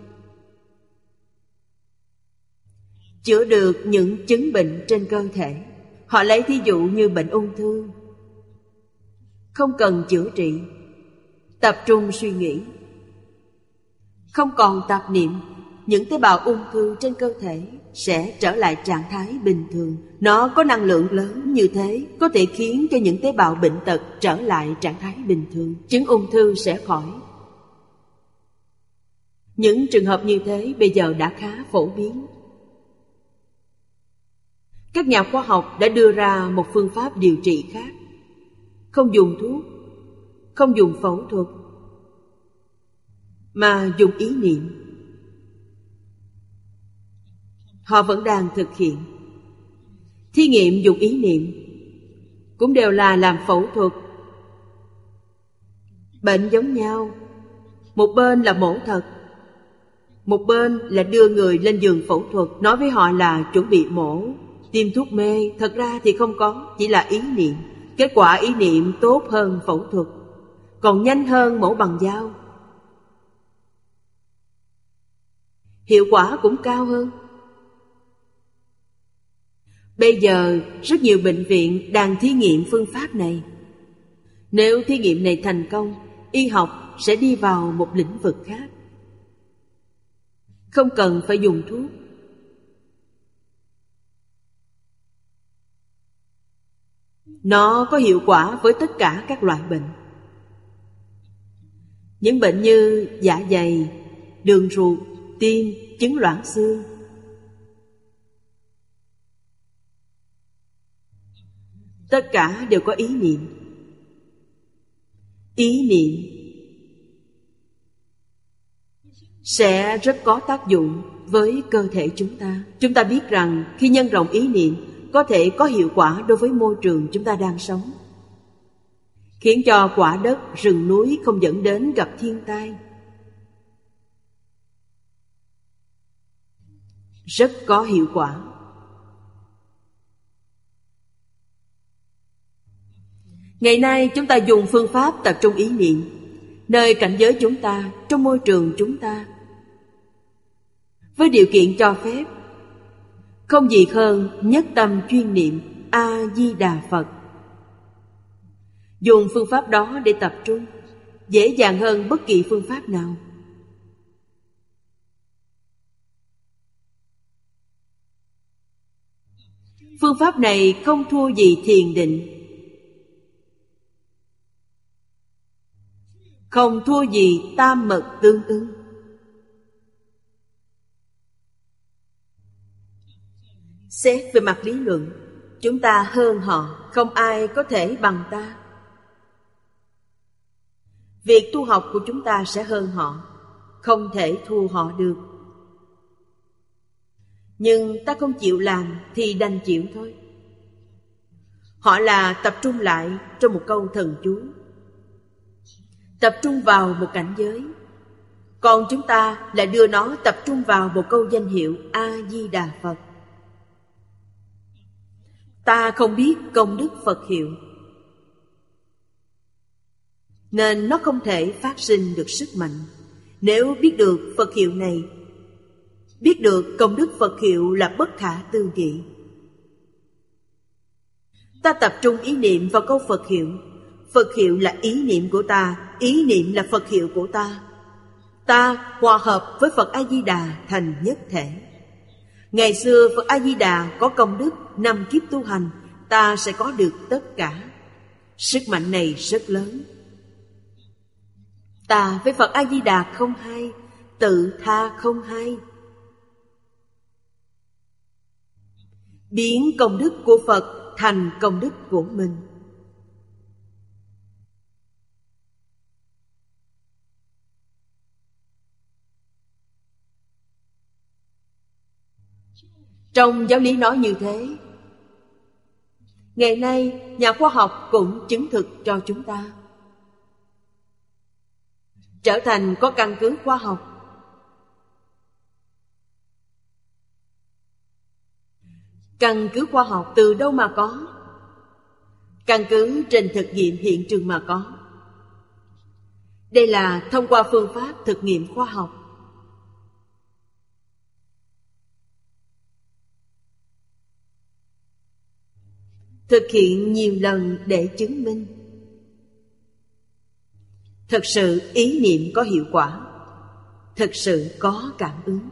chữa được những chứng bệnh trên cơ thể. Họ lấy thí dụ như bệnh ung thư, không cần chữa trị, tập trung suy nghĩ, không còn tạp niệm, những tế bào ung thư trên cơ thể sẽ trở lại trạng thái bình thường. Nó có năng lượng lớn như thế, có thể khiến cho những tế bào bệnh tật trở lại trạng thái bình thường. Chứng ung thư sẽ khỏi. Những trường hợp như thế bây giờ đã khá phổ biến. Các nhà khoa học đã đưa ra một phương pháp điều trị khác, không dùng thuốc, không dùng phẫu thuật, mà dùng ý niệm. Họ vẫn đang thực hiện. Thí nghiệm dùng ý niệm cũng đều là làm phẫu thuật. Bệnh giống nhau, một bên là mổ thật, một bên là đưa người lên giường phẫu thuật. Nói với họ là chuẩn bị mổ, tiêm thuốc mê, thật ra thì không có, chỉ là ý niệm. Kết quả ý niệm tốt hơn phẫu thuật, còn nhanh hơn mổ bằng dao, hiệu quả cũng cao hơn. Bây giờ rất nhiều bệnh viện đang thí nghiệm phương pháp này. Nếu thí nghiệm này thành công, y học sẽ đi vào một lĩnh vực khác, không cần phải dùng thuốc. Nó có hiệu quả với tất cả các loại bệnh. Những bệnh như dạ dày, đường ruột, tim, chứng loãng xương. Tất cả đều có ý niệm. Ý niệm sẽ rất có tác dụng với cơ thể chúng ta. Chúng ta biết rằng khi nhân rộng ý niệm có thể có hiệu quả đối với môi trường chúng ta đang sống, khiến cho quả đất, rừng núi không dẫn đến gặp thiên tai. Rất có hiệu quả. Ngày nay chúng ta dùng phương pháp tập trung ý niệm nơi cảnh giới chúng ta, trong môi trường chúng ta, với điều kiện cho phép, không gì hơn nhất tâm chuyên niệm A-di-đà Phật. Dùng phương pháp đó để tập trung dễ dàng hơn bất kỳ phương pháp nào. Phương pháp này không thua gì thiền định, không thua gì tam mật tương ưng. Xét về mặt lý luận, chúng ta hơn họ, không ai có thể bằng ta. Việc tu học của chúng ta sẽ hơn họ, không thể thua họ được. Nhưng ta không chịu làm thì đành chịu thôi. Họ là tập trung lại trong một câu thần chú, tập trung vào một cảnh giới. Còn chúng ta lại đưa nó tập trung vào một câu danh hiệu A-di-đà Phật. Ta không biết công đức Phật hiệu, nên nó không thể phát sinh được sức mạnh. Nếu biết được Phật hiệu này, biết được công đức Phật hiệu là bất khả tư nghị. Ta tập trung ý niệm vào câu Phật hiệu. Phật hiệu là ý niệm của ta, ý niệm là Phật hiệu của ta. Ta hòa hợp với Phật A-di-đà thành nhất thể. Ngày xưa Phật A-di-đà có công đức năm kiếp tu hành, ta sẽ có được tất cả. Sức mạnh này rất lớn. Ta với Phật A-di-đà không hai, tự tha không hai. Biến công đức của Phật thành công đức của mình. Trong giáo lý nói như thế. Ngày nay nhà khoa học cũng chứng thực cho chúng ta, trở thành có căn cứ khoa học. Căn cứ khoa học từ đâu mà có? căn cứ trên thực nghiệm hiện trường mà có. Đây là thông qua phương pháp thực nghiệm khoa học. Thực hiện nhiều lần để chứng minh. Thực sự ý niệm có hiệu quả, thực sự có cảm ứng.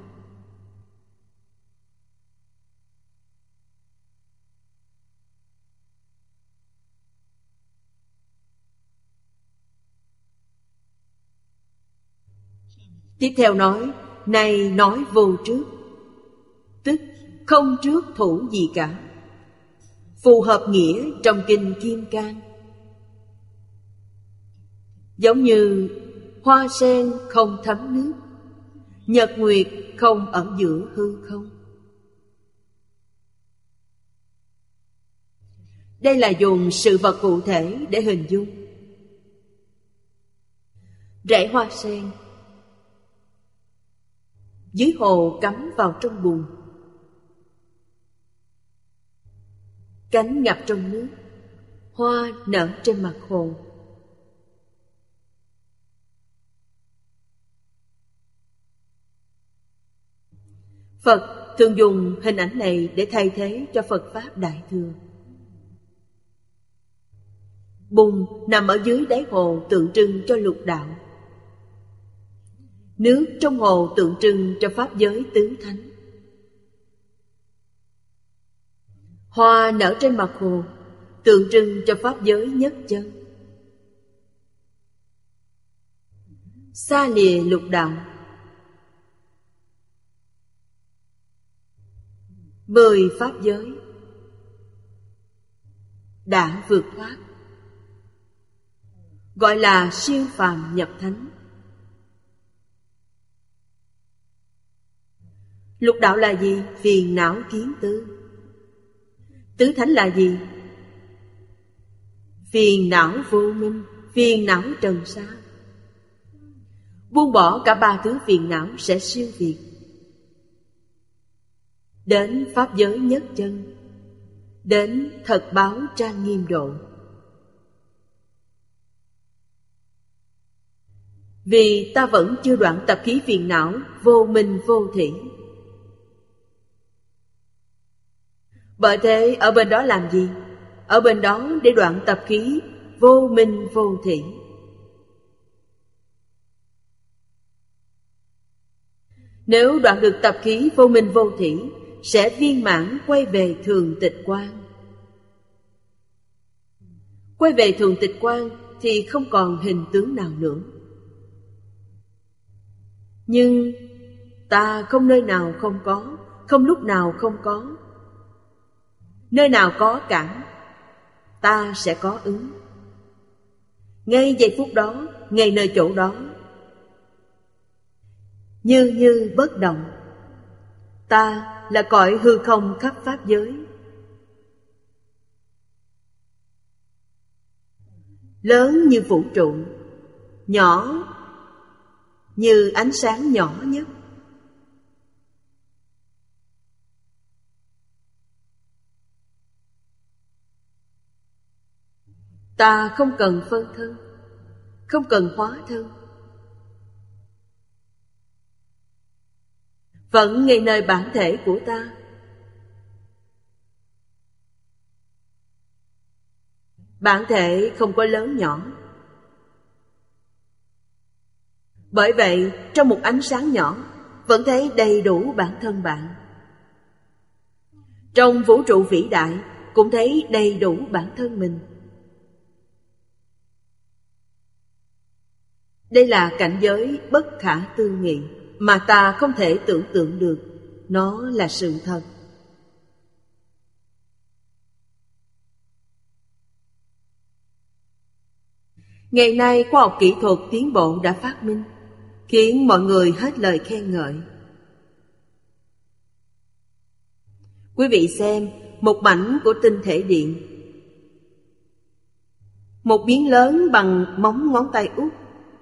Tiếp theo nói, này nói vô trước, tức không trước thủ gì cả. Phù hợp nghĩa trong kinh Kim Cang. Giống như hoa sen không thấm nước, nhật nguyệt không ở giữa hư không. Đây là dùng sự vật cụ thể để hình dung. Rễ hoa sen dưới hồ cắm vào trong bùn, cánh ngập trong nước, hoa nở trên mặt hồ. Phật thường dùng hình ảnh này để thay thế cho Phật Pháp Đại Thừa. Bùn nằm ở dưới đáy hồ tượng trưng cho lục đạo. Nước trong hồ tượng trưng cho pháp giới tứ thánh. Hoa nở trên mặt hồ tượng trưng cho pháp giới nhất chân. Xa lìa lục đạo, mười pháp giới đã vượt thoát, gọi là siêu phàm nhập thánh. Lục đạo là gì? Phiền não kiến tư. Tứ thánh là gì? Phiền não vô minh, phiền não trần sa. Buông bỏ cả ba thứ phiền não sẽ siêu việt, đến pháp giới nhất chân, đến thật báo trang nghiêm độ. Vì ta vẫn chưa đoạn tập khí phiền não vô minh vô thỉ. Bởi thế ở bên đó làm gì? Ở bên đó để đoạn tập khí vô minh vô thỉ. Nếu đoạn được tập khí vô minh vô thỉ, sẽ viên mãn quay về thường tịch quang. Quay về thường tịch quang thì không còn hình tướng nào nữa. Nhưng ta không nơi nào không có, không lúc nào không có. Nơi nào có cảm, ta sẽ có ứng. Ngay giây phút đó, ngay nơi chỗ đó, như như bất động. Ta là cõi hư không khắp pháp giới, lớn như vũ trụ, nhỏ như ánh sáng nhỏ nhất. Ta không cần phân thân, không cần hóa thân, vẫn ngay nơi bản thể của ta. Bản thể không có lớn nhỏ. Bởi vậy trong một ánh sáng nhỏ vẫn thấy đầy đủ bản thân bạn. Trong vũ trụ vĩ đại cũng thấy đầy đủ bản thân mình. Đây là cảnh giới bất khả tư nghị mà ta không thể tưởng tượng được. Nó là sự thật. Ngày nay khoa học kỹ thuật tiến bộ đã phát minh, khiến mọi người hết lời khen ngợi. Quý vị xem một mảnh của tinh thể điện, một miếng lớn bằng móng ngón tay út.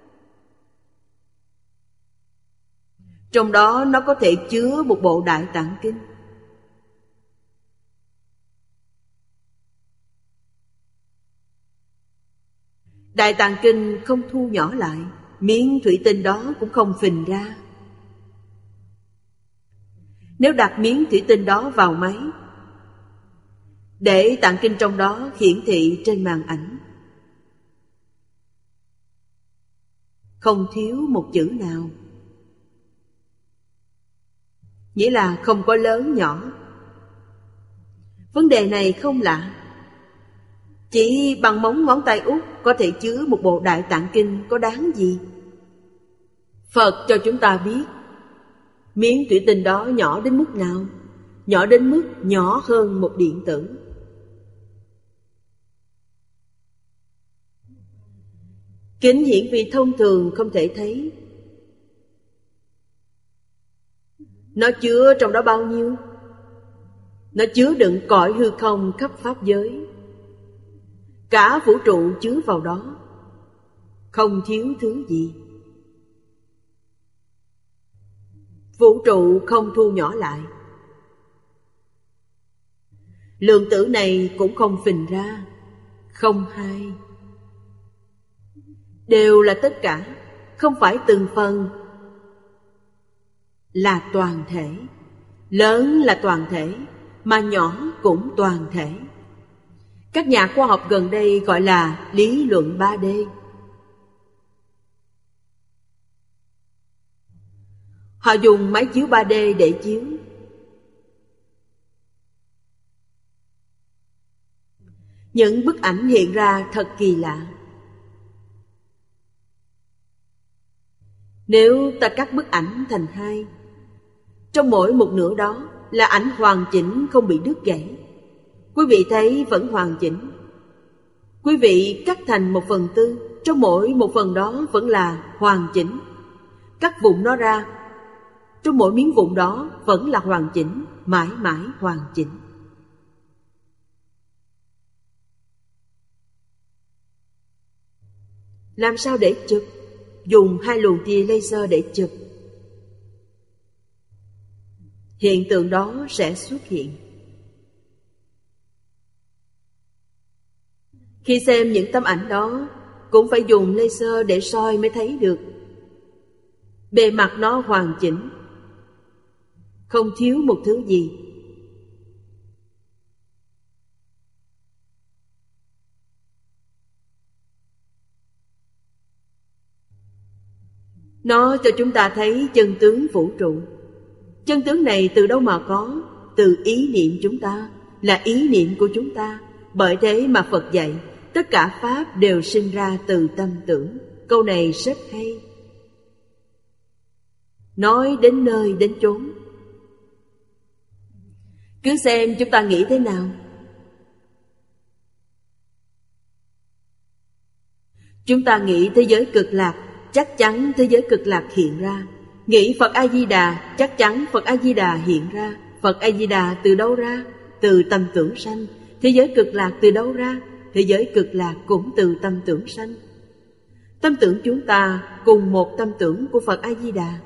Trong đó nó có thể chứa một bộ Đại Tạng Kinh. Đại Tạng Kinh không thu nhỏ lại, miếng thủy tinh đó cũng không phình ra. Nếu đặt miếng thủy tinh đó vào máy, để Tạng Kinh trong đó hiển thị trên màn ảnh, không thiếu một chữ nào. Nghĩa là không có lớn nhỏ. Vấn đề này không lạ. Chỉ bằng móng ngón tay út có thể chứa một bộ Đại Tạng Kinh có đáng gì? Phật cho chúng ta biết miếng thủy tinh đó nhỏ đến mức nào? Nhỏ đến mức nhỏ hơn một điện tử. Kính hiển vi thông thường không thể thấy. Nó chứa trong đó bao nhiêu? Nó chứa đựng cõi hư không khắp pháp giới. Cả vũ trụ chứa vào đó, không thiếu thứ gì. Vũ trụ không thu nhỏ lại. Lượng tử này cũng không phình ra, không hai. Đều là tất cả, không phải từng phần. Là toàn thể. Lớn là toàn thể, mà nhỏ cũng toàn thể. Các nhà khoa học gần đây gọi là lý luận ba D. Họ dùng máy chiếu ba D để chiếu. Những bức ảnh hiện ra thật kỳ lạ. Nếu ta cắt bức ảnh thành hai, trong mỗi một nửa đó là ảnh hoàn chỉnh không bị đứt gãy. Quý vị thấy vẫn hoàn chỉnh. Quý vị cắt thành một phần tư, trong mỗi một phần đó vẫn là hoàn chỉnh. Cắt vụn nó ra, trong mỗi miếng vụn đó vẫn là hoàn chỉnh, mãi mãi hoàn chỉnh. Làm sao để chụp? Dùng hai luồng tia laser để chụp. Hiện tượng đó sẽ xuất hiện. Khi xem những tấm ảnh đó, cũng phải dùng laser để soi mới thấy được. Bề mặt nó hoàn chỉnh, không thiếu một thứ gì. Nó cho chúng ta thấy chân tướng vũ trụ. Chân tướng này từ đâu mà có? Từ ý niệm chúng ta, là ý niệm của chúng ta. Bởi thế mà Phật dạy, tất cả pháp đều sinh ra từ tâm tưởng. Câu này rất hay. Nói đến nơi đến chốn. Cứ xem chúng ta nghĩ thế nào. Chúng ta nghĩ thế giới cực lạc, chắc chắn thế giới cực lạc hiện ra. Nghĩ Phật A-di-đà, chắc chắn Phật A-di-đà hiện ra. Phật A-di-đà từ đâu ra? Từ tâm tưởng sanh. Thế giới cực lạc từ đâu ra? Thế giới cực lạc cũng từ tâm tưởng sanh. Tâm tưởng chúng ta cùng một tâm tưởng của Phật A-di-đà.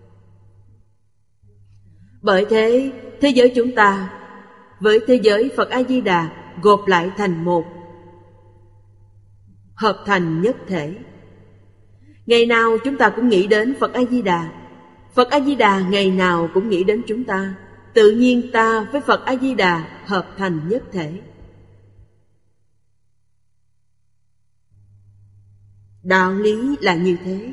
Bởi thế, thế giới chúng ta với thế giới Phật A-di-đà gộp lại thành một, hợp thành nhất thể. Ngày nào chúng ta cũng nghĩ đến Phật A-di-đà. Phật A-di-đà ngày nào cũng nghĩ đến chúng ta. Tự nhiên ta với Phật A-di-đà hợp thành nhất thể. Đạo lý là như thế.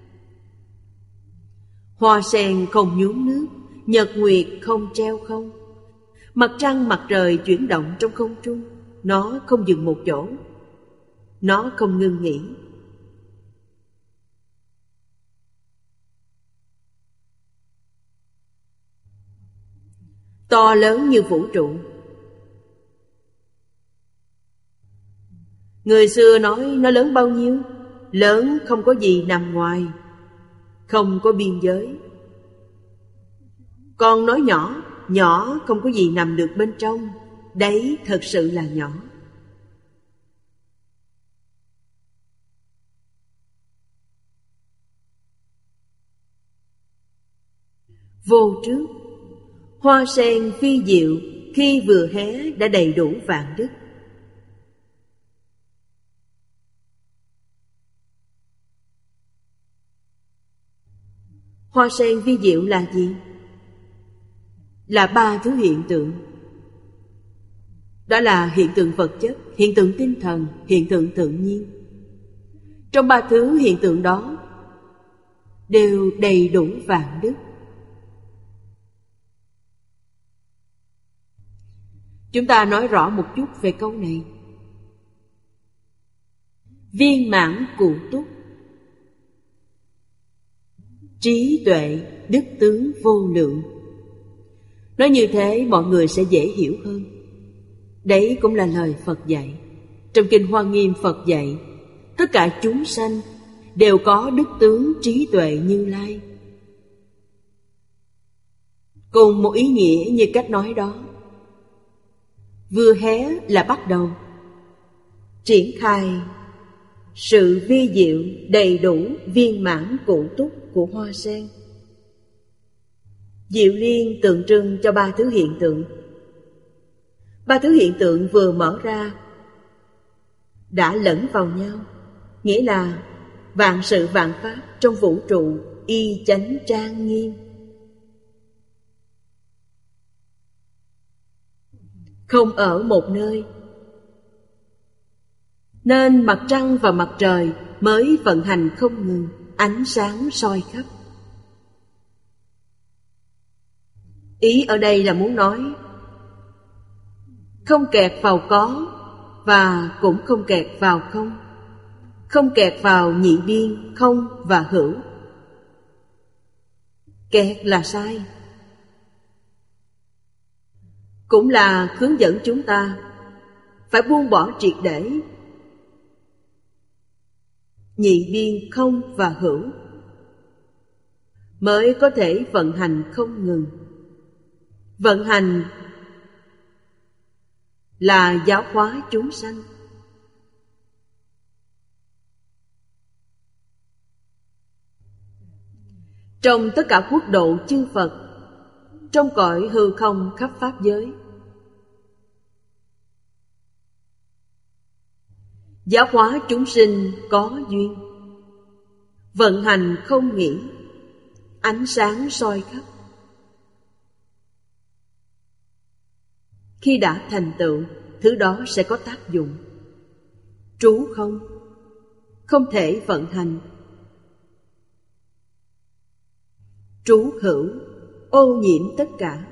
Hoa sen không nhuốm nước, nhật nguyệt không treo không. Mặt trăng mặt trời chuyển động trong không trung, nó không dừng một chỗ, nó không ngưng nghỉ. To lớn như vũ trụ. Người xưa nói nó lớn bao nhiêu? Lớn không có gì nằm ngoài, không có biên giới. Còn nói nhỏ, nhỏ không có gì nằm được bên trong. Đấy thật sự là nhỏ. Vô trước, hoa sen phi diệu, khi vừa hé đã đầy đủ vạn đức. Hoa sen vi diệu là gì? Là ba thứ hiện tượng. Đó là hiện tượng vật chất, hiện tượng tinh thần, hiện tượng tự nhiên. Trong ba thứ hiện tượng đó đều đầy đủ vạn đức. Chúng ta nói rõ một chút về câu này. Viên mãn cụ túc, trí tuệ, đức tướng vô lượng. Nói như thế mọi người sẽ dễ hiểu hơn. Đấy cũng là lời Phật dạy. Trong Kinh Hoa Nghiêm Phật dạy, tất cả chúng sanh đều có đức tướng trí tuệ Như Lai. Cùng một ý nghĩa như cách nói đó. Vừa hé là bắt đầu triển khai sự vi diệu đầy đủ viên mãn cụ túc của hoa sen. Diệu liên tượng trưng cho ba thứ hiện tượng. Ba thứ hiện tượng vừa mở ra đã lẫn vào nhau, nghĩa là vạn sự vạn pháp trong vũ trụ y chánh trang nghiêm, không ở một nơi. Nên mặt trăng và mặt trời mới vận hành không ngừng, ánh sáng soi khắp. Ý ở đây là muốn nói không kẹt vào có và cũng không kẹt vào không, không kẹt vào nhị biên không và hữu. Kẹt là sai, cũng là hướng dẫn chúng ta phải buông bỏ triệt để nhị biên không và hữu, mới có thể vận hành không ngừng. Vận hành là giáo hóa chúng sanh. Trong tất cả quốc độ chư Phật, trong cõi hư không khắp pháp giới, giáo hóa chúng sinh có duyên, vận hành không nghỉ, ánh sáng soi khắp. Khi đã thành tựu, thứ đó sẽ có tác dụng. Trú không, không thể vận hành. Trú hữu, ô nhiễm tất cả.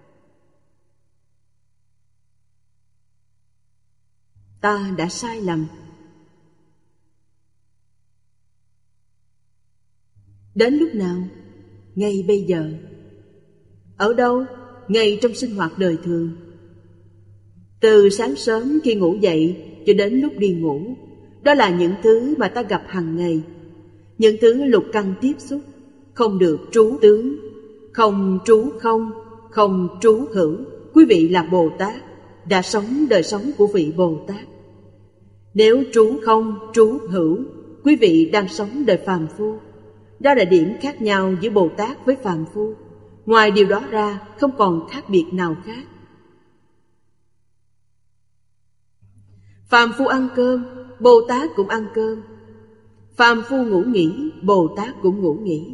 Ta đã sai lầm. Đến lúc nào? Ngay bây giờ. Ở đâu? Ngay trong sinh hoạt đời thường. Từ sáng sớm khi ngủ dậy cho đến lúc đi ngủ, đó là những thứ mà ta gặp hàng ngày, những thứ lục căn tiếp xúc. Không được trú tướng, không trú không, không trú hữu. Quý vị là Bồ Tát, đã sống đời sống của vị Bồ Tát. Nếu trú không, trú hữu, quý vị đang sống đời phàm phu. Đó là điểm khác nhau giữa Bồ Tát với phàm phu. Ngoài điều đó ra, không còn khác biệt nào khác. Phàm phu ăn cơm, Bồ Tát cũng ăn cơm. Phàm phu ngủ nghỉ, Bồ Tát cũng ngủ nghỉ.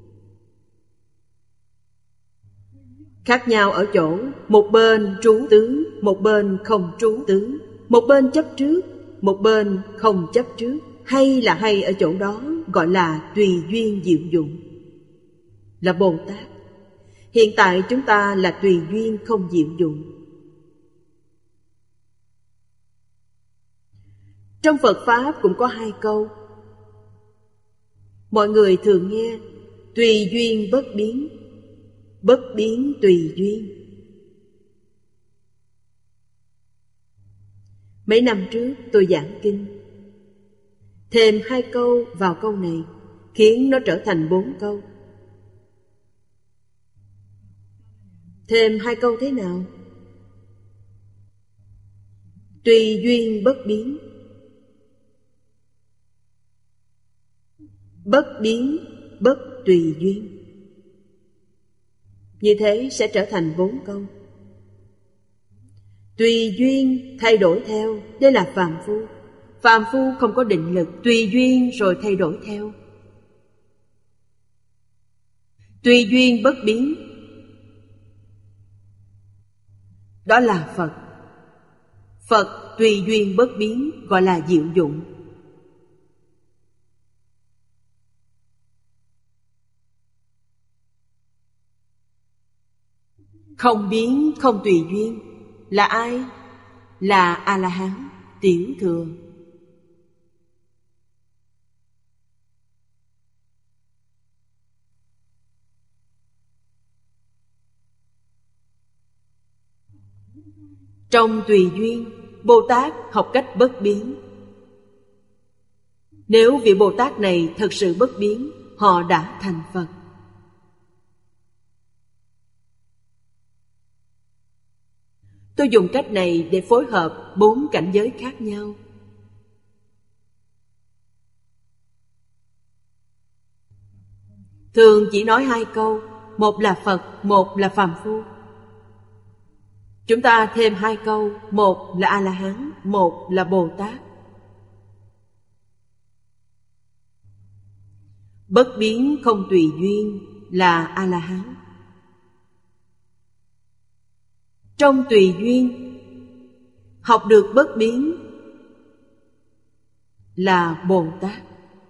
Khác nhau ở chỗ, một bên trú tướng, một bên không trú tướng. Một bên chấp trước, một bên không chấp trước. Hay là hay ở chỗ đó, gọi là tùy duyên diệu dụng. Là Bồ Tát. Hiện tại chúng ta là tùy duyên không diệu dụng. Trong Phật Pháp cũng có hai câu. Mọi người thường nghe tùy duyên bất biến, bất biến tùy duyên. Mấy năm trước tôi giảng kinh, thêm hai câu vào câu này, khiến nó trở thành bốn câu. Thêm hai câu thế nào? Tùy duyên bất biến, bất biến bất tùy duyên. Như thế sẽ trở thành bốn câu. Tùy duyên thay đổi theo, đây là phàm phu. Phàm phu không có định lực, tùy duyên rồi thay đổi theo. Tùy duyên bất biến, đó là Phật. Phật tùy duyên bất biến gọi là diệu dụng. Không biến, không tùy duyên là ai? Là A-la-hán, tiểu thừa. Trong tùy duyên, Bồ Tát học cách bất biến. Nếu vị Bồ Tát này thật sự bất biến, họ đã thành Phật. Tôi dùng cách này để phối hợp bốn cảnh giới khác nhau. Thường chỉ nói hai câu, một là Phật, một là phàm phu. Chúng ta thêm hai câu, một là A-la-hán, một là Bồ Tát. Bất biến không tùy duyên là A-la-hán. Trong tùy duyên, học được bất biến là Bồ Tát.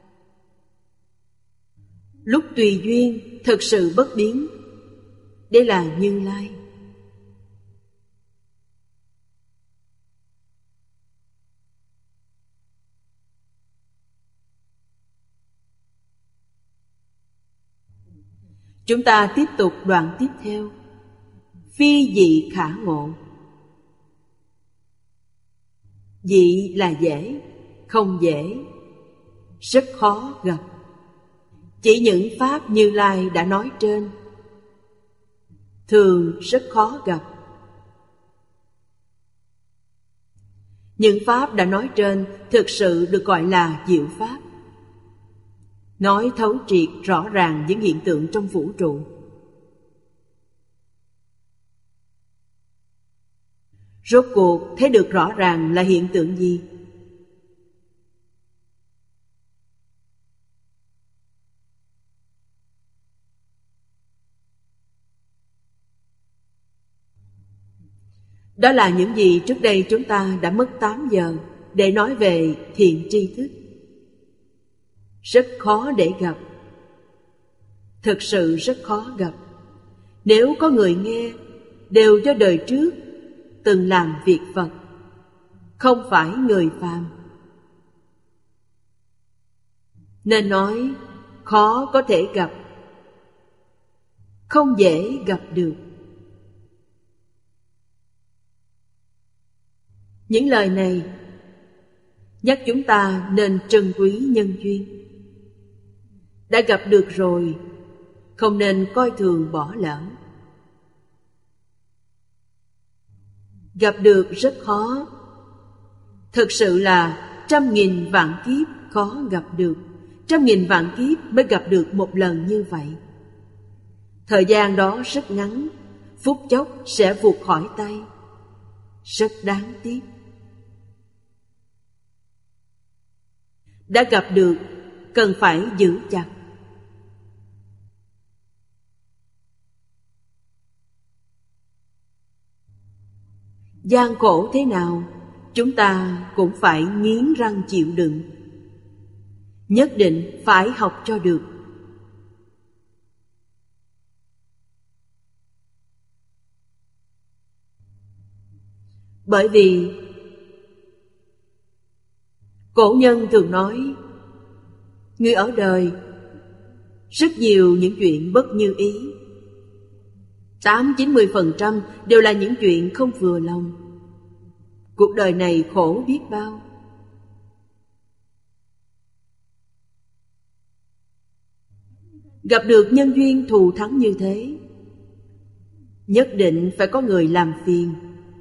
Lúc tùy duyên thực sự bất biến, đây là Như Lai. Chúng ta tiếp tục đoạn tiếp theo. Phi dị khả ngộ. Dị là dễ, không dễ, rất khó gặp. Chỉ những pháp Như Lai đã nói trên, thường rất khó gặp. Những pháp đã nói trên thực sự được gọi là diệu pháp, nói thấu triệt rõ ràng những hiện tượng trong vũ trụ. Rốt cuộc thấy được rõ ràng là hiện tượng gì? Đó là những gì trước đây chúng ta đã mất tám giờ để nói về thiện tri thức. Rất khó để gặp, thực sự rất khó gặp. Nếu có người nghe, đều do đời trước từng làm việc Phật, không phải người phàm. Nên nói khó có thể gặp, không dễ gặp được. Những lời này nhắc chúng ta nên trân quý nhân duyên. Đã gặp được rồi, không nên coi thường bỏ lỡ. Gặp được rất khó, thực sự là trăm nghìn vạn kiếp khó gặp được. Trăm nghìn vạn kiếp mới gặp được một lần như vậy. Thời gian đó rất ngắn, phút chốc sẽ vụt khỏi tay, rất đáng tiếc. Đã gặp được, cần phải giữ chặt. Gian khổ thế nào, chúng ta cũng phải nghiến răng chịu đựng. Nhất định phải học cho được. Bởi vì cổ nhân thường nói, người ở đời rất nhiều những chuyện bất như ý. Tám chín mươi phần trăm đều là những chuyện không vừa lòng. Cuộc đời này khổ biết bao. Gặp được nhân duyên thù thắng như thế, nhất định phải có người làm phiền,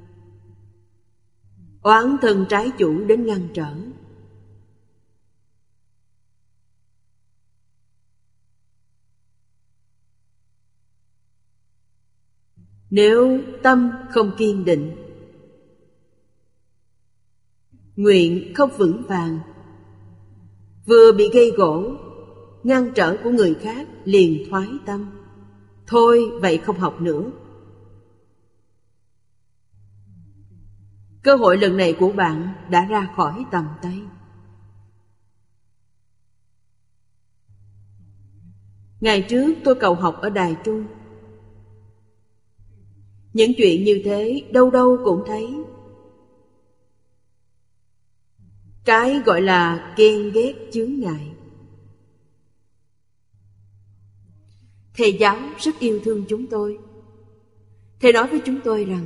oán thân trái chủ đến ngăn trở. Nếu tâm không kiên định, nguyện không vững vàng, vừa bị gây gỗ, ngăn trở của người khác liền thoái tâm. Thôi vậy không học nữa. Cơ hội lần này của bạn đã ra khỏi tầm tay. Ngày trước tôi cầu học ở Đài Trung. Những chuyện như thế đâu đâu cũng thấy. Cái gọi là ghen ghét chướng ngại. Thầy giáo rất yêu thương chúng tôi. Thầy nói với chúng tôi rằng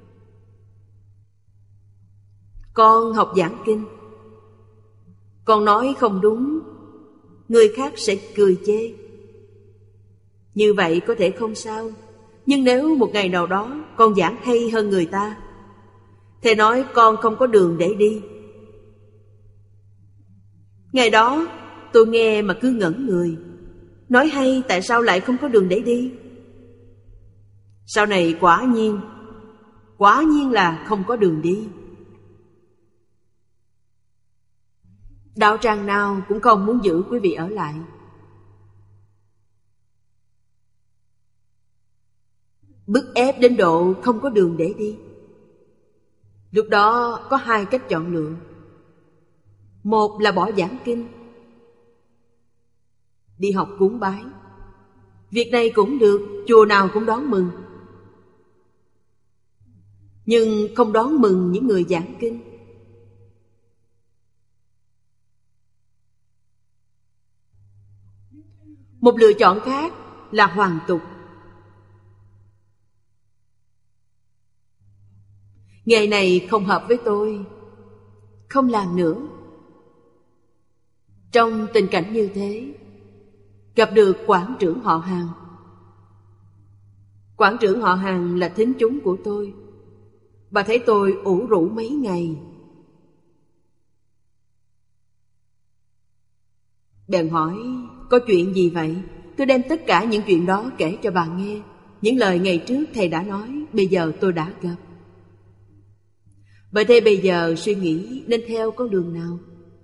con học giảng kinh, con nói không đúng, người khác sẽ cười chê. Như vậy có thể không sao. Nhưng nếu một ngày nào đó con giảng hay hơn người ta, thầy nói con không có đường để đi. Ngày đó tôi nghe mà cứ ngẩn người. Nói hay tại sao lại không có đường để đi? Sau này quả nhiên, quả nhiên là không có đường đi. Đạo tràng nào cũng không muốn giữ quý vị ở lại. Bức ép đến độ không có đường để đi. Lúc đó có hai cách chọn lựa. Một là bỏ giảng kinh, đi học cúng bái. Việc này cũng được, chùa nào cũng đón mừng. Nhưng không đón mừng những người giảng kinh. Một lựa chọn khác là hoàn tục. Nghề này không hợp với tôi, không làm nữa. Trong tình cảnh như thế, gặp được quản trưởng họ Hàng. Quản trưởng họ Hàng là thính chúng của tôi. Bà thấy tôi ủ rũ mấy ngày, bèn hỏi có chuyện gì vậy. Tôi đem tất cả những chuyện đó kể cho bà nghe. Những lời ngày trước thầy đã nói, bây giờ tôi đã gặp. Bởi thế bây giờ suy nghĩ nên theo con đường nào?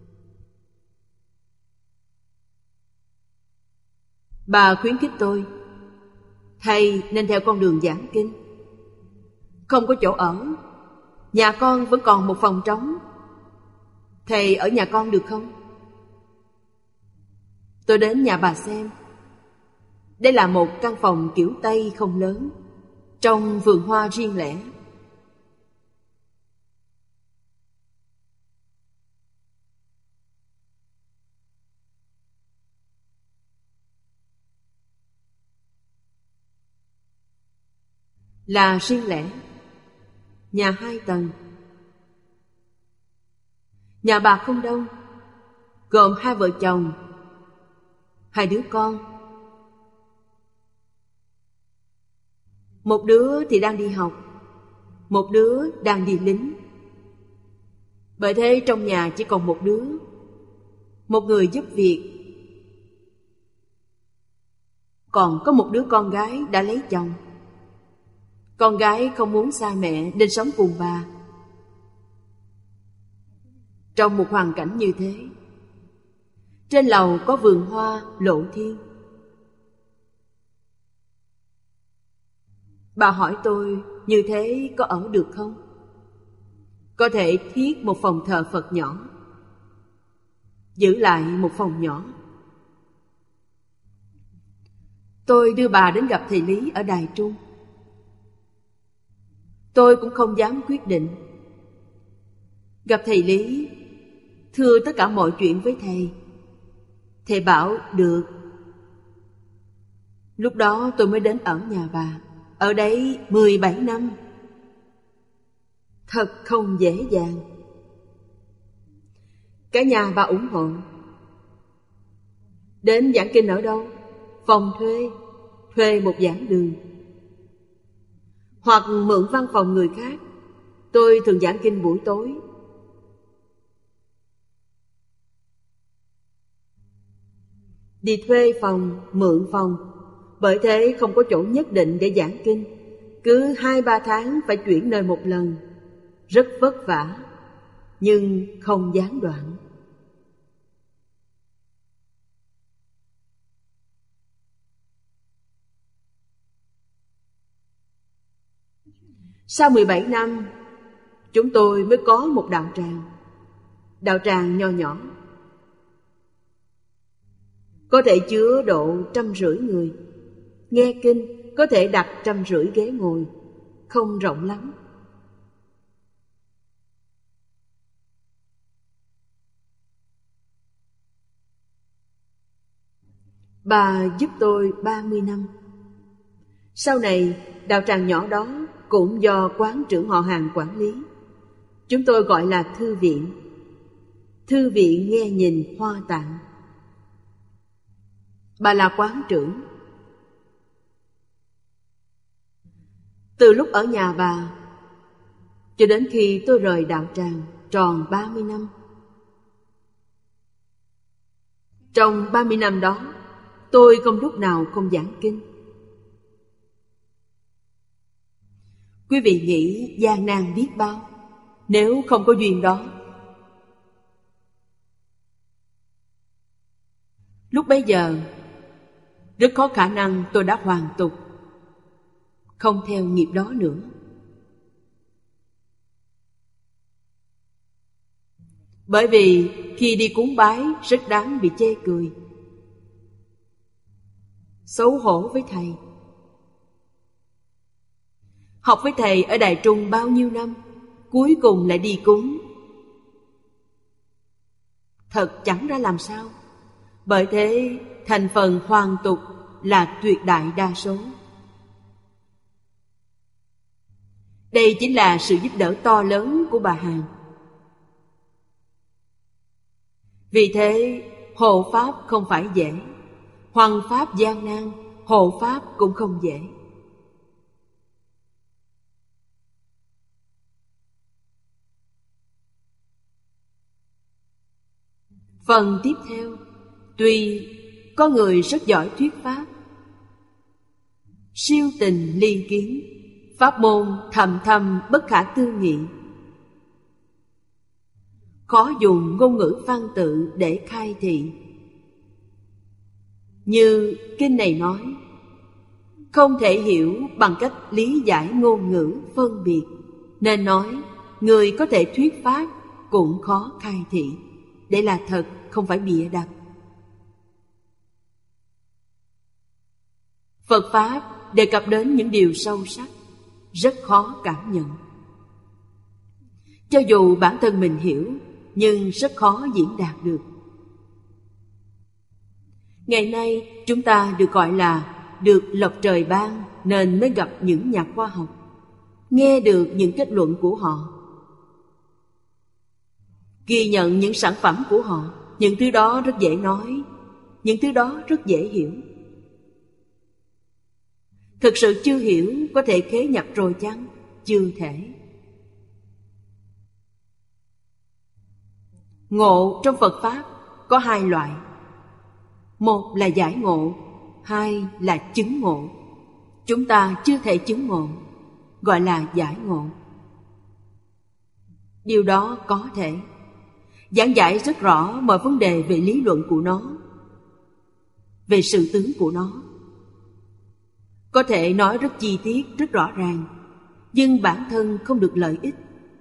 Bà khuyến khích tôi, thầy nên theo con đường giảng kinh. Không có chỗ ở, nhà con vẫn còn một phòng trống. Thầy ở nhà con được không? Tôi đến nhà bà xem. Đây là một căn phòng kiểu Tây không lớn, trong vườn hoa riêng lẻ. Là riêng lẻ. Nhà hai tầng. Nhà bà không đông, gồm hai vợ chồng, hai đứa con. Một đứa thì đang đi học, một đứa đang đi lính. Bởi thế trong nhà chỉ còn một đứa, một người giúp việc. Còn có một đứa con gái đã lấy chồng. Con gái không muốn xa mẹ nên sống cùng bà. Trong một hoàn cảnh như thế, trên lầu có vườn hoa lộ thiên. Bà hỏi tôi như thế có ở được không? Có thể thiết một phòng thờ Phật nhỏ, giữ lại một phòng nhỏ. Tôi đưa bà đến gặp thầy Lý ở Đài Trung. Tôi cũng không dám quyết định. Gặp thầy Lý, thưa tất cả mọi chuyện với thầy. Thầy bảo được. Lúc đó tôi mới đến ở nhà bà. Ở đấy mười bảy năm. Thật không dễ dàng. Cả nhà bà ủng hộ. Đến giảng kinh ở đâu? Phòng thuê. Thuê một giảng đường, hoặc mượn văn phòng người khác. Tôi thường giảng kinh buổi tối. Đi thuê phòng, mượn phòng. Bởi thế không có chỗ nhất định để giảng kinh. Cứ hai ba tháng phải chuyển nơi một lần. Rất vất vả, nhưng không gián đoạn. Sau mười bảy năm, chúng tôi mới có một đạo tràng. Đạo tràng nho nhỏ, có thể chứa độ trăm rưỡi người. Nghe kinh có thể đặt trăm rưỡi ghế ngồi, không rộng lắm. Bà giúp tôi ba mươi năm. Sau này, đạo tràng nhỏ đó cũng do quán trưởng họ Hàng quản lý. Chúng tôi gọi là thư viện. Thư viện nghe nhìn Hoa Tạng. Bà là quán trưởng. Từ lúc ở nhà bà cho đến khi tôi rời đạo tràng tròn ba mươi năm. Trong ba mươi năm đó, tôi không lúc nào không giảng kinh. Quý vị nghĩ gian nan biết bao nếu không có duyên đó. Lúc bấy giờ, rất có khả năng tôi đã hoàn tục, không theo nghiệp đó nữa. Bởi vì khi đi cúng bái rất đáng bị chê cười, xấu hổ với thầy. Học với thầy ở Đài Trung bao nhiêu năm, cuối cùng lại đi cúng, thật chẳng ra làm sao. Bởi thế thành phần hoàn tục là tuyệt đại đa số. Đây chính là sự giúp đỡ to lớn của bà Hàn. Vì thế hộ pháp không phải dễ, hoằng pháp gian nan, hộ pháp cũng không dễ. Phần tiếp theo, tuy có người rất giỏi thuyết pháp, siêu tình ly kiến, pháp môn thầm thầm bất khả tư nghị, khó dùng ngôn ngữ văn tự để khai thị. Như kinh này nói, không thể hiểu bằng cách lý giải ngôn ngữ phân biệt, nên nói người có thể thuyết pháp cũng khó khai thị. Đây là thật, không phải bịa đặt. Phật Pháp đề cập đến những điều sâu sắc, rất khó cảm nhận. Cho dù bản thân mình hiểu, nhưng rất khó diễn đạt được. Ngày nay chúng ta được gọi là được lộc trời ban, nên mới gặp những nhà khoa học, nghe được những kết luận của họ, ghi nhận những sản phẩm của họ. Những thứ đó rất dễ nói, những thứ đó rất dễ hiểu. Thực sự chưa hiểu có thể khế nhập rồi chăng? Chưa thể. Ngộ trong Phật Pháp có hai loại. Một là giải ngộ, hai là chứng ngộ. Chúng ta chưa thể chứng ngộ, gọi là giải ngộ. Điều đó có thể giảng giải rất rõ mọi vấn đề về lý luận của nó, về sự tướng của nó. Có thể nói rất chi tiết, rất rõ ràng, nhưng bản thân không được lợi ích.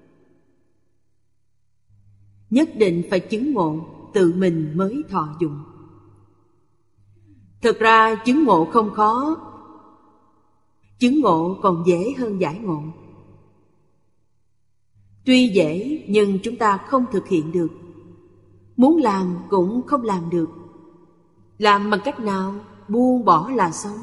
Nhất định phải chứng ngộ, tự mình mới thọ dụng. Thực ra chứng ngộ không khó, chứng ngộ còn dễ hơn giải ngộ. Tuy dễ nhưng chúng ta không thực hiện được, muốn làm cũng không làm được. Làm bằng cách nào? Buông bỏ là xong.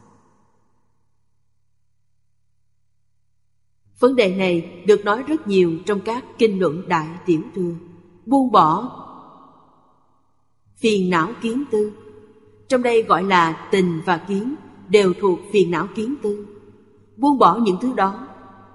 Vấn đề này được nói rất nhiều trong các kinh luận Đại Tiểu Thừa. Buông bỏ phiền não kiến tư, trong đây gọi là tình và kiến, đều thuộc phiền não kiến tư. Buông bỏ những thứ đó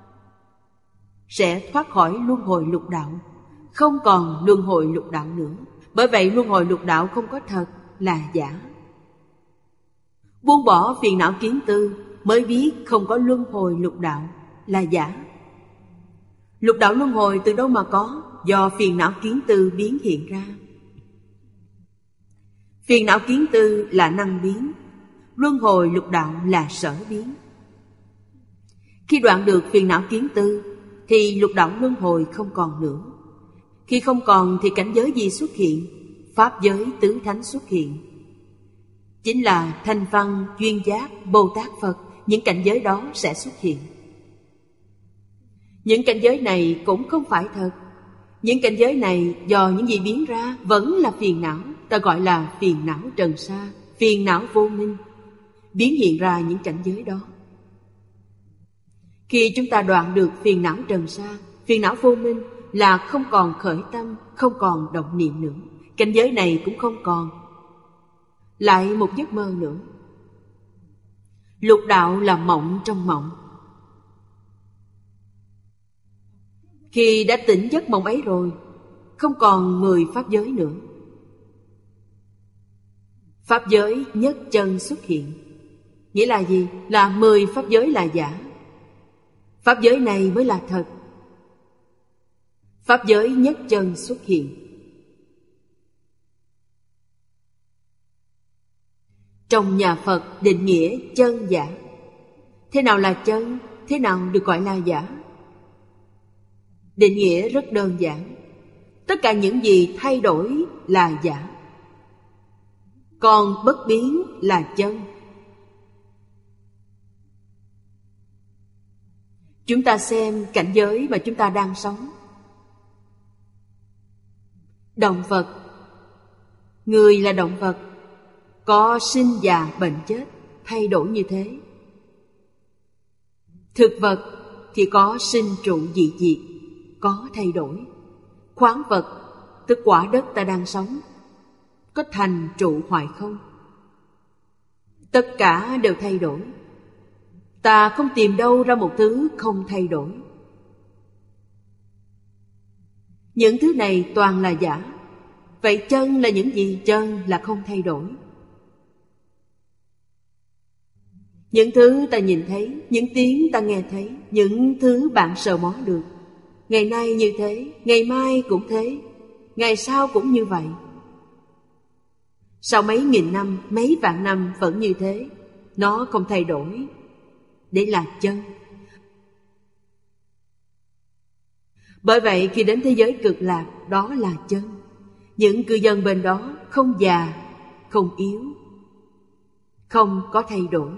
sẽ thoát khỏi luân hồi lục đạo, không còn luân hồi lục đạo nữa. Bởi vậy luân hồi lục đạo không có thật, là giả. Buông bỏ phiền não kiến tư mới biết không có luân hồi lục đạo, là giả. Lục đạo luân hồi từ đâu mà có? Do phiền não kiến tư biến hiện ra. Phiền não kiến tư là năng biến, luân hồi lục đạo là sở biến. Khi đoạn được phiền não kiến tư thì lục đạo luân hồi không còn nữa. Khi không còn thì cảnh giới gì xuất hiện? Pháp giới tứ thánh xuất hiện. Chính là Thanh Văn, Duyên Giác, Bồ Tát Phật. Những cảnh giới đó sẽ xuất hiện. Những cảnh giới này cũng không phải thật. Những cảnh giới này do những gì biến ra vẫn là phiền não. Ta gọi là phiền não trần sa, phiền não vô minh, biến hiện ra những cảnh giới đó. Khi chúng ta đoạn được phiền não trần sa, phiền não vô minh là không còn khởi tâm, không còn động niệm nữa. Cảnh giới này cũng không còn. Lại một giấc mơ nữa. Lục đạo là mộng trong mộng. Khi đã tỉnh giấc mộng ấy rồi, không còn mười pháp giới nữa. Pháp giới nhất chân xuất hiện. Nghĩa là gì? Là mười pháp giới là giả. Pháp giới này mới là thật. Pháp giới nhất chân xuất hiện. Trong nhà Phật định nghĩa chân giả. Thế nào là chân? Thế nào được gọi là giả? Định nghĩa rất đơn giản. Tất cả những gì thay đổi là giả, còn bất biến là chân. Chúng ta xem cảnh giới mà chúng ta đang sống. Động vật. Người là động vật, có sinh già bệnh chết, thay đổi như thế. Thực vật thì có sinh trụ dị diệt, có thay đổi. Khoáng vật, tức quả đất ta đang sống, có thành trụ hoại không. Tất cả đều thay đổi. Ta không tìm đâu ra một thứ không thay đổi. Những thứ này toàn là giả. Vậy chân là những gì? Chân là không thay đổi. Những thứ ta nhìn thấy, những tiếng ta nghe thấy, những thứ bạn sờ mó được, ngày nay như thế, ngày mai cũng thế, ngày sau cũng như vậy. Sau mấy nghìn năm, mấy vạn năm vẫn như thế. Nó không thay đổi. Đấy là chân. Bởi vậy khi đến thế giới cực lạc, đó là chân. Những cư dân bên đó không già, không yếu, không có thay đổi.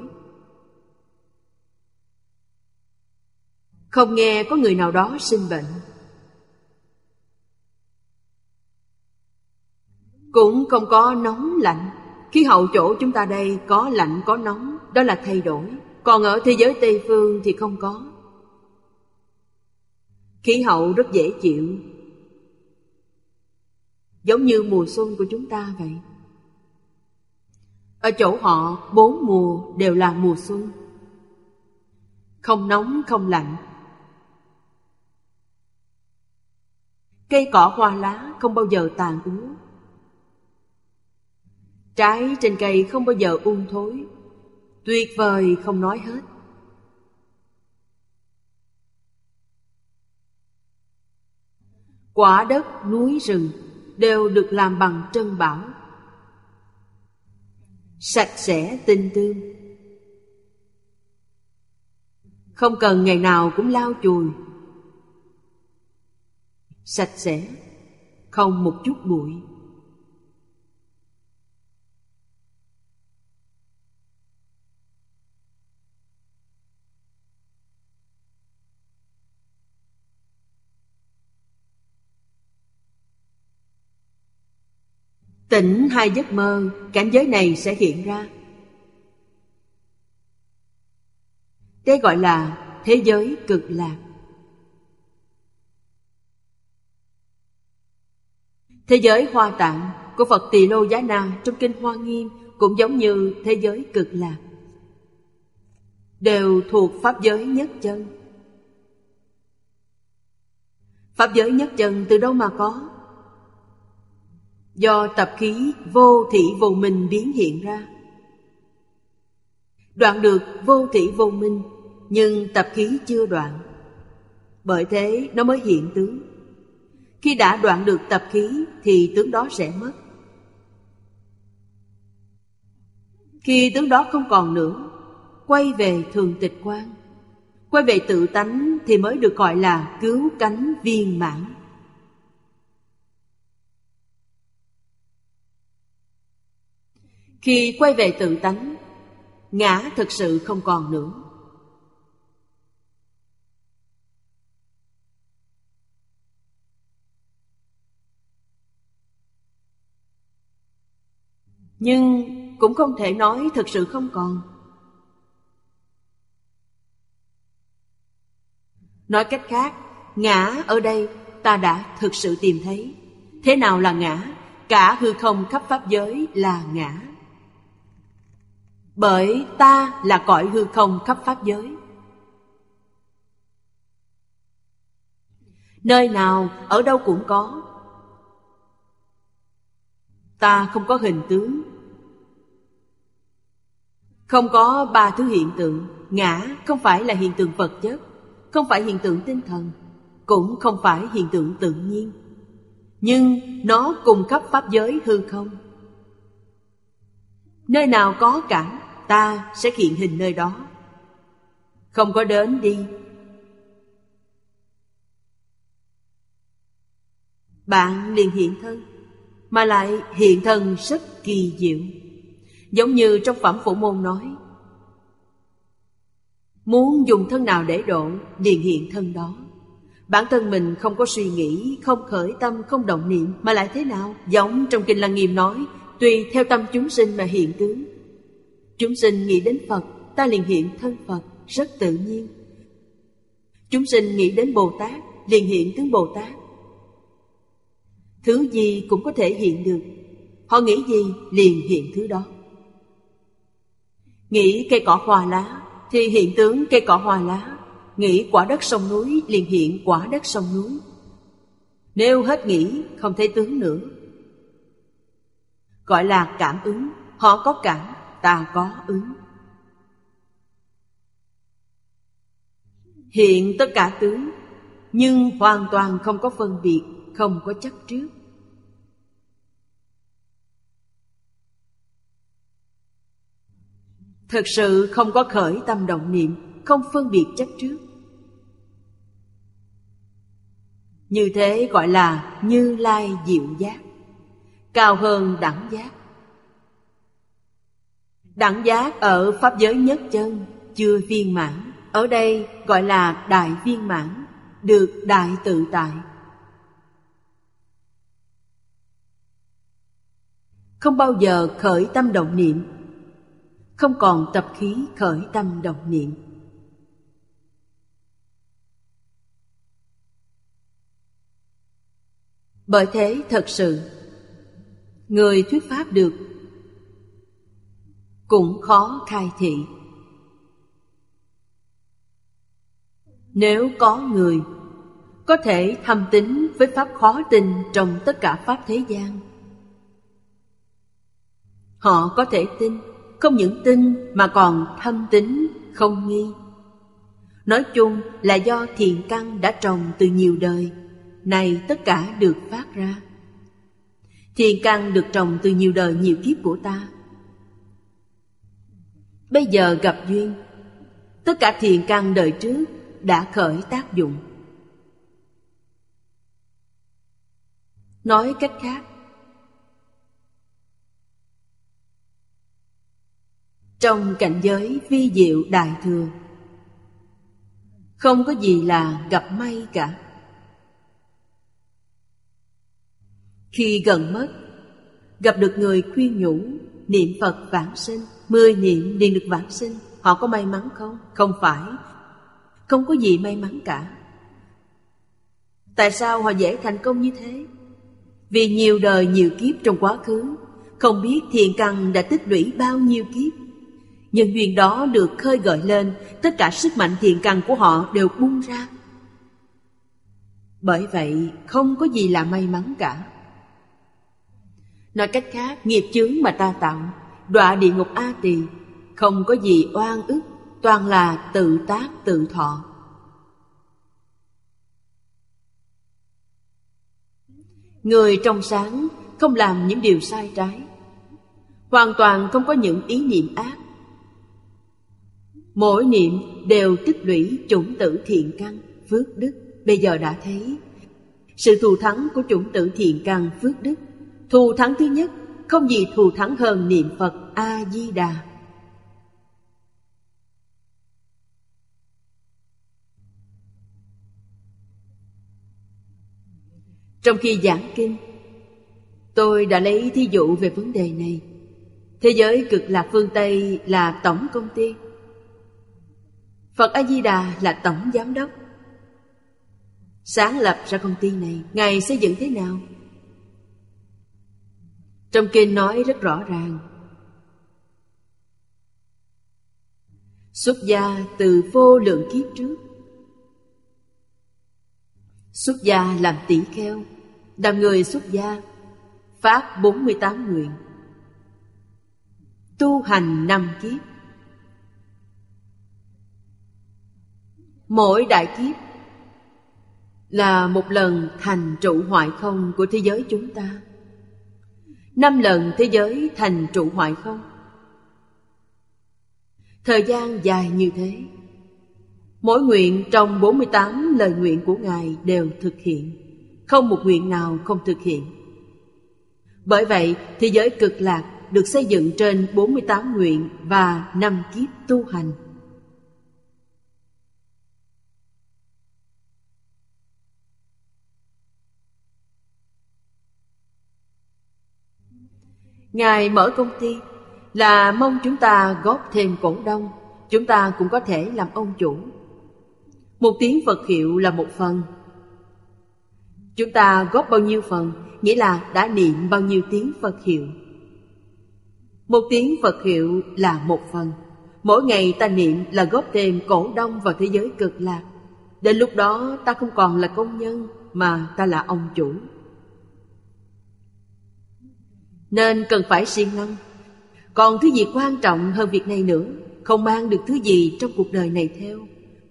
Không nghe có người nào đó sinh bệnh, cũng không có nóng lạnh. Khí hậu chỗ chúng ta đây có lạnh có nóng, đó là thay đổi. Còn ở thế giới Tây Phương thì không có. Khí hậu rất dễ chịu, giống như mùa xuân của chúng ta vậy. Ở chỗ họ bốn mùa đều là mùa xuân, không nóng không lạnh. Cây cỏ hoa lá không bao giờ tàn úa, trái trên cây không bao giờ ung thối. Tuyệt vời không nói hết. Quả đất, núi, rừng đều được làm bằng trân bảo, sạch sẽ tinh tươm, không cần ngày nào cũng lau chùi. Sạch sẽ, không một chút bụi. Tỉnh hai giấc mơ, cảnh giới này sẽ hiện ra. Đây gọi là thế giới cực lạc. Thế giới Hoa Tạng của Phật Tỳ Lô Giá Na trong Kinh Hoa Nghiêm cũng giống như thế giới cực lạc, đều thuộc pháp giới nhất chân. Pháp giới nhất chân từ đâu mà có? Do tập khí vô thị vô minh biến hiện ra. Đoạn được vô thị vô minh, nhưng tập khí chưa đoạn, bởi thế nó mới hiện tướng. Khi đã đoạn được tập khí thì tướng đó sẽ mất. Khi tướng đó không còn nữa, quay về thường tịch quang. Quay về tự tánh thì mới được gọi là cứu cánh viên mãn. Khi quay về tự tánh, ngã thực sự không còn nữa. Nhưng cũng không thể nói thực sự không còn. Nói cách khác, ngã ở đây ta đã thực sự tìm thấy. Thế nào là ngã? Cả hư không khắp pháp giới là ngã. Bởi ta là cõi hư không khắp pháp giới. Nơi nào, ở đâu cũng có. Ta không có hình tướng, không có ba thứ hiện tượng. Ngã không phải là hiện tượng vật chất, không phải hiện tượng tinh thần, cũng không phải hiện tượng tự nhiên. Nhưng nó cùng khắp pháp giới hư không. Nơi nào có cảm, ta sẽ hiện hình nơi đó. Không có đến đi, bạn liền hiện thân. Mà lại hiện thân rất kỳ diệu. Giống như trong Phẩm Phổ Môn nói, muốn dùng thân nào để độ, liền hiện thân đó. Bản thân mình không có suy nghĩ, không khởi tâm, không động niệm, mà lại thế nào? Giống trong Kinh Lăng Nghiêm nói, tùy theo tâm chúng sinh mà hiện tướng. Chúng sinh nghĩ đến Phật, ta liền hiện thân Phật, rất tự nhiên. Chúng sinh nghĩ đến Bồ Tát, liền hiện tướng Bồ Tát. Thứ gì cũng có thể hiện được. Họ nghĩ gì liền hiện thứ đó. Nghĩ cây cỏ hoa lá thì hiện tướng cây cỏ hoa lá. Nghĩ quả đất sông núi liền hiện quả đất sông núi. Nếu hết nghĩ không thấy tướng nữa, gọi là cảm ứng. Họ có cảm, ta có ứng. Hiện tất cả tướng, nhưng hoàn toàn không có phân biệt, không có chấp trước. Thực sự không có khởi tâm động niệm, không phân biệt chấp trước. Như thế gọi là Như Lai diệu giác, cao hơn đẳng giác. Đẳng giác ở pháp giới nhất chân chưa viên mãn, ở đây gọi là đại viên mãn, được đại tự tại. Không bao giờ khởi tâm động niệm, không còn tập khí khởi tâm động niệm. Bởi thế thật sự, người thuyết pháp được cũng khó khai thị. Nếu có người có thể thâm tín với pháp khó tin trong tất cả pháp thế gian, họ có thể tin, không những tin mà còn thâm tín, không nghi. Nói chung là do thiện căn đã trồng từ nhiều đời, này tất cả được phát ra. Thiện căn được trồng từ nhiều đời nhiều kiếp của ta. Bây giờ gặp duyên, tất cả thiện căn đời trước đã khởi tác dụng. Nói cách khác, trong cảnh giới vi diệu đại thừa, không có gì là gặp may cả. Khi gần mất, gặp được người khuyên nhủ niệm Phật vãng sinh, mười niệm liền được vãng sinh, họ có may mắn không? Không phải, không có gì may mắn cả. Tại sao họ dễ thành công như thế? Vì nhiều đời nhiều kiếp trong quá khứ, không biết thiện căn đã tích lũy bao nhiêu kiếp. Nhân duyên đó được khơi gợi lên, tất cả sức mạnh thiện căn của họ đều bung ra. Bởi vậy không có gì là may mắn cả. Nói cách khác, nghiệp chướng mà ta tạo, đọa địa ngục A Tỳ, không có gì oan ức, toàn là tự tác tự thọ. Người trong sáng không làm những điều sai trái, hoàn toàn không có những ý niệm ác, Mỗi niệm đều tích lũy chủng tử thiện căn, phước đức. Bây giờ đã thấy sự thù thắng của chủng tử thiện căn, phước đức. Thù thắng thứ nhất không gì thù thắng hơn niệm Phật A-di-đà. Trong khi giảng kinh, tôi đã lấy thí dụ về vấn đề này. Thế giới Cực Lạc phương Tây là tổng công ty, Phật A-di-đà là tổng giám đốc. Sáng lập ra công ty này, Ngài xây dựng thế nào? Trong kinh nói rất rõ ràng. Xuất gia từ vô lượng kiếp trước. Xuất gia làm tỷ kheo, làm người xuất gia, phát bốn mươi tám nguyện, tu hành năm kiếp. Mỗi đại kiếp là một lần thành trụ hoại không của thế giới chúng ta. Năm lần thế giới thành trụ hoại không. Thời gian dài như thế, mỗi nguyện trong bốn mươi tám lời nguyện của Ngài đều thực hiện, không một nguyện nào không thực hiện. Bởi vậy, thế giới Cực Lạc được xây dựng trên bốn mươi tám nguyện và năm kiếp tu hành. Ngài mở công ty là mong chúng ta góp thêm cổ đông, chúng ta cũng có thể làm ông chủ. Một tiếng Phật hiệu là một phần. Chúng ta góp bao nhiêu phần, nghĩa là đã niệm bao nhiêu tiếng Phật hiệu. Một tiếng Phật hiệu là một phần. Mỗi ngày ta niệm là góp thêm cổ đông vào thế giới Cực Lạc. Đến lúc đó ta không còn là công nhân, mà ta là ông chủ. Nên cần phải siêng năng. Còn thứ gì quan trọng hơn việc này nữa? Không mang được thứ gì trong cuộc đời này theo,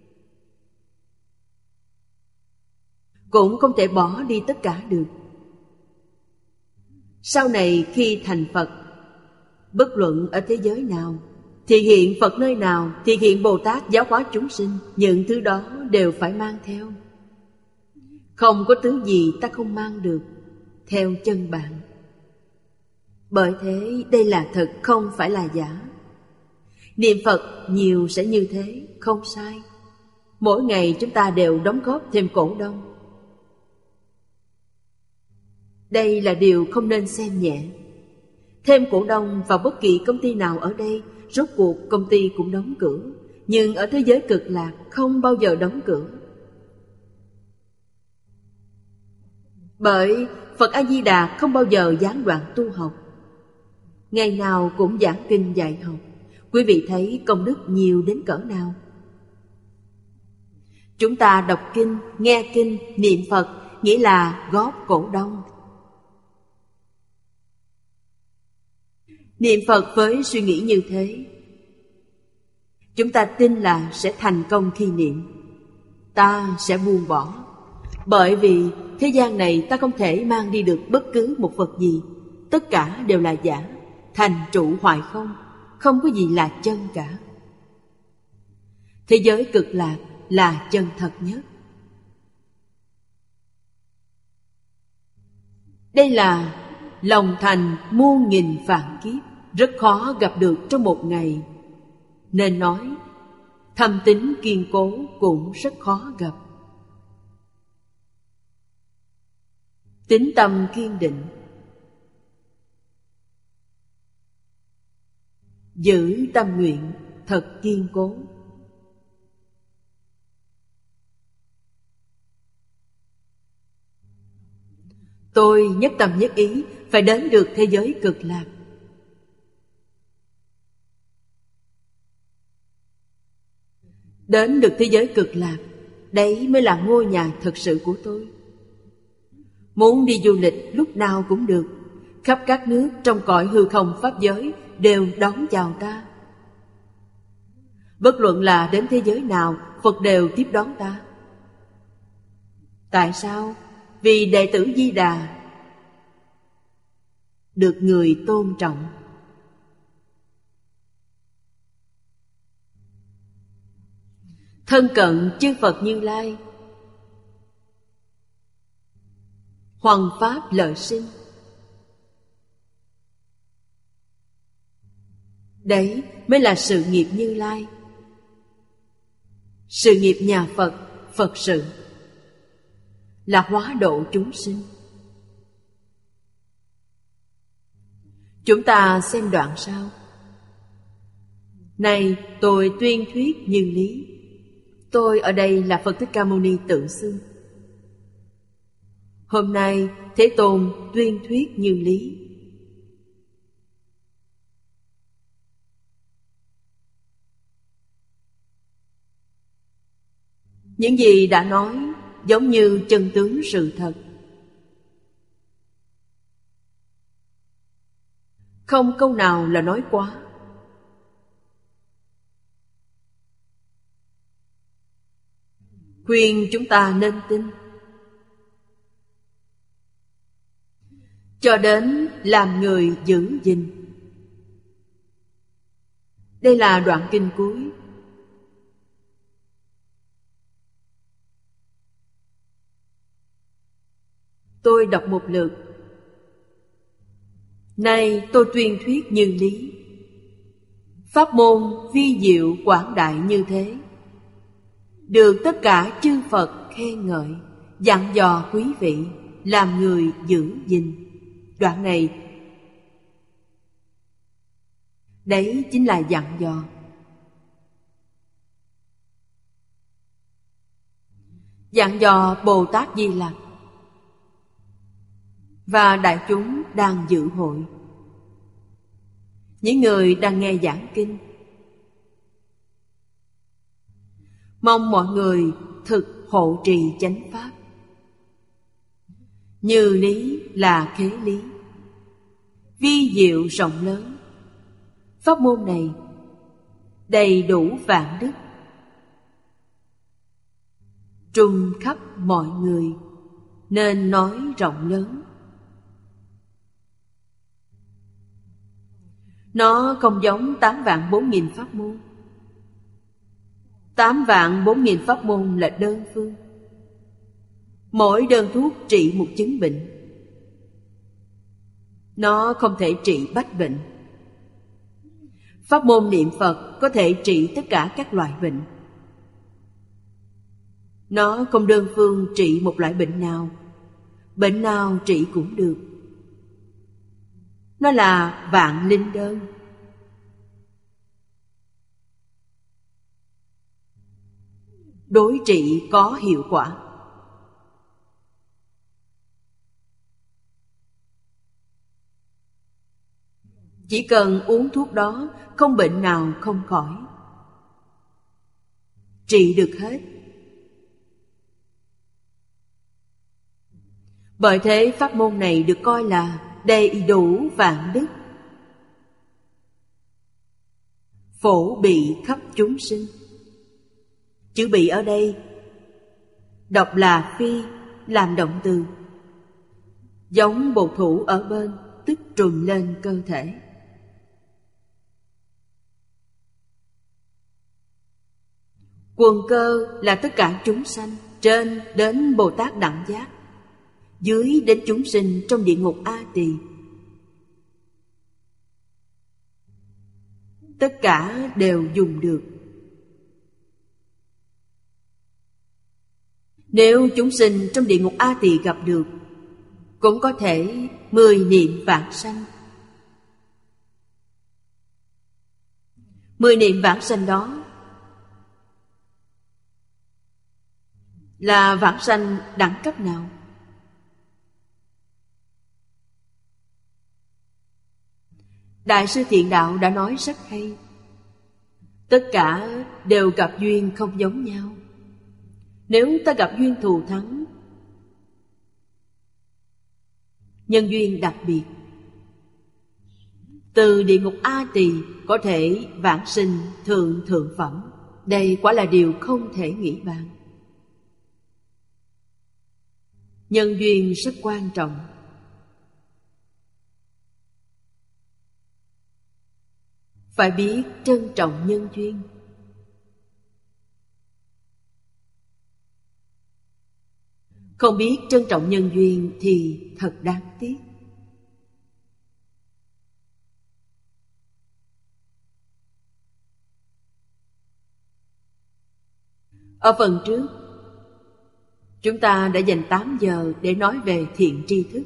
cũng không thể bỏ đi tất cả được. Sau này khi thành Phật, bất luận ở thế giới nào, thị hiện Phật nơi nào, thị hiện Bồ Tát giáo hóa chúng sinh, những thứ đó đều phải mang theo. Không có thứ gì ta không mang được theo chân bạn. Bởi thế đây là thật, không phải là giả. Niệm Phật nhiều sẽ như thế, không sai. Mỗi ngày chúng ta đều đóng góp thêm cổ đông. Đây là điều không nên xem nhẹ. Thêm cổ đông vào bất kỳ công ty nào ở đây, rốt cuộc công ty cũng đóng cửa. Nhưng ở thế giới Cực Lạc không bao giờ đóng cửa. Bởi Phật A-di-đà không bao giờ gián đoạn tu học, ngày nào cũng giảng kinh dạy học. Quý vị thấy công đức nhiều đến cỡ nào? Chúng ta đọc kinh, nghe kinh, niệm Phật, nghĩa là góp cổ đông. Niệm Phật với suy nghĩ như thế, chúng ta tin là sẽ thành công khi niệm. Ta sẽ buông bỏ. Bởi vì thế gian này ta không thể mang đi được bất cứ một vật gì. Tất cả đều là giả, thành trụ hoại không, không có gì là chân cả. Thế giới Cực Lạc là chân thật nhất. Đây là lòng thành muôn nghìn vạn kiếp, rất khó gặp được trong một ngày. Nên nói thâm tín kiên cố cũng rất khó gặp. Tín tâm kiên định, giữ tâm nguyện thật kiên cố. Tôi nhất tâm nhất ý phải đến được thế giới Cực Lạc. Đến được thế giới Cực Lạc, đấy mới là ngôi nhà thực sự của tôi. Muốn đi du lịch lúc nào cũng được. Khắp các nước trong cõi hư không pháp giới đều đón chào ta. Bất luận là đến thế giới nào, Phật đều tiếp đón ta. Tại sao? Vì đệ tử Di Đà được người tôn trọng. thân cận chư Phật Như Lai, hoằng pháp lợi sinh. Đấy mới là sự nghiệp Như Lai, sự nghiệp nhà Phật, Phật sự, là hóa độ chúng sinh. Chúng ta xem đoạn sau. Này tôi tuyên thuyết như lý. Tôi ở đây là Phật Thích Ca Mâu Ni tự xưng. Hôm nay Thế Tôn tuyên thuyết như lý. Những gì đã nói giống như chân tướng sự thật, không câu nào là nói quá. Khuyên chúng ta nên tin, cho đến làm người giữ gìn. Đây là đoạn kinh cuối. Tôi đọc một lượt. Nay tôi tuyên thuyết như lý. Pháp môn vi diệu quảng đại như thế, được tất cả chư Phật khen ngợi, dặn dò quý vị làm người giữ gìn. Đoạn này, đấy chính là dặn dò. Dặn dò Bồ Tát Di Lặc và đại chúng đang dự hội, những người đang nghe giảng kinh. Mong mọi người thực hộ trì chánh pháp. Như lý là khế lý, vi diệu rộng lớn. Pháp môn này đầy đủ vạn đức, trung khắp mọi người, nên nói rộng lớn. Nó không giống tám vạn bốn nghìn pháp môn. Tám vạn bốn nghìn pháp môn là đơn phương, mỗi đơn thuốc trị một chứng bệnh. Nó không thể trị bách bệnh. Pháp môn niệm Phật có thể trị tất cả các loại bệnh. Nó không đơn phương trị một loại bệnh nào, bệnh nào trị cũng được. Nó là vạn linh đơn. Đối trị có hiệu quả. Chỉ cần uống thuốc đó, không bệnh nào không khỏi, trị được hết. Bởi thế pháp môn này được coi là đầy đủ vạn đức, phổ bị khắp chúng sinh. Chữ bị ở đây đọc là phi, làm động từ, giống bột thủ ở bên, tức trùm lên cơ thể. Quần cơ là tất cả chúng sanh, trên đến Bồ Tát Đẳng Giác, dưới đến chúng sinh trong địa ngục A Tỳ. Tất cả đều dùng được. Nếu chúng sinh trong địa ngục A Tỳ gặp được, cũng có thể mười niệm vãng sanh. Mười niệm vãng sanh đó là vãng sanh đẳng cấp nào? Đại sư Thiện Đạo đã nói rất hay. Tất cả đều gặp duyên không giống nhau. Nếu ta gặp duyên thù thắng, nhân duyên đặc biệt, từ địa ngục A Tỳ có thể vãng sinh thượng thượng phẩm. Đây quả là điều không thể nghĩ bàn. Nhân duyên rất quan trọng. Phải biết trân trọng nhân duyên. Không biết trân trọng nhân duyên thì thật đáng tiếc. Ở phần trước, chúng ta đã dành tám giờ để nói về thiện tri thức.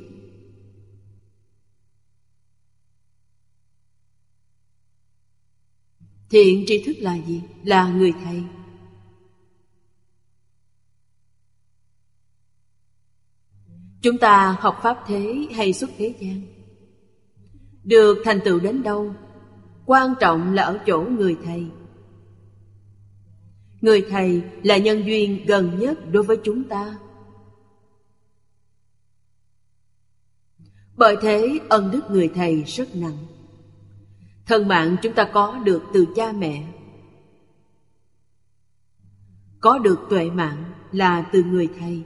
Thiện tri thức là gì? Là người thầy. Chúng ta học pháp thế hay xuất thế gian, được thành tựu đến đâu, quan trọng là ở chỗ người thầy. Người thầy là nhân duyên gần nhất đối với chúng ta. Bởi thế ân đức người thầy rất nặng. Thân mạng chúng ta có được từ cha mẹ, có được tuệ mạng là từ người thầy.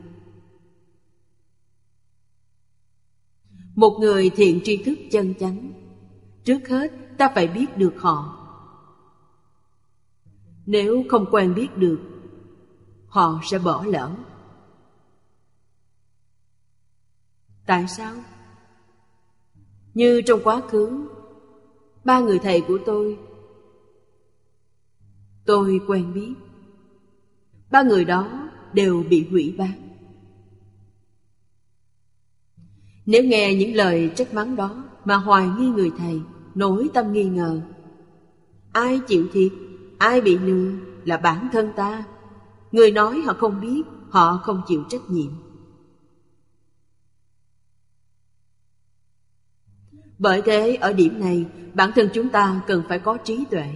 Một người thiện tri thức chân chánh, trước hết ta phải biết được họ. Nếu không quen biết được, họ sẽ bỏ lỡ. Tại sao? Như trong quá khứ, ba người thầy của tôi, tôi quen biết. Ba người đó đều bị hủy bán. Nếu nghe những lời trách mắng đó mà hoài nghi người thầy, nổi tâm nghi ngờ, ai chịu thiệt, ai bị lừa là bản thân ta. Người nói họ không biết, họ không chịu trách nhiệm. Bởi thế ở điểm này, bản thân chúng ta cần phải có trí tuệ.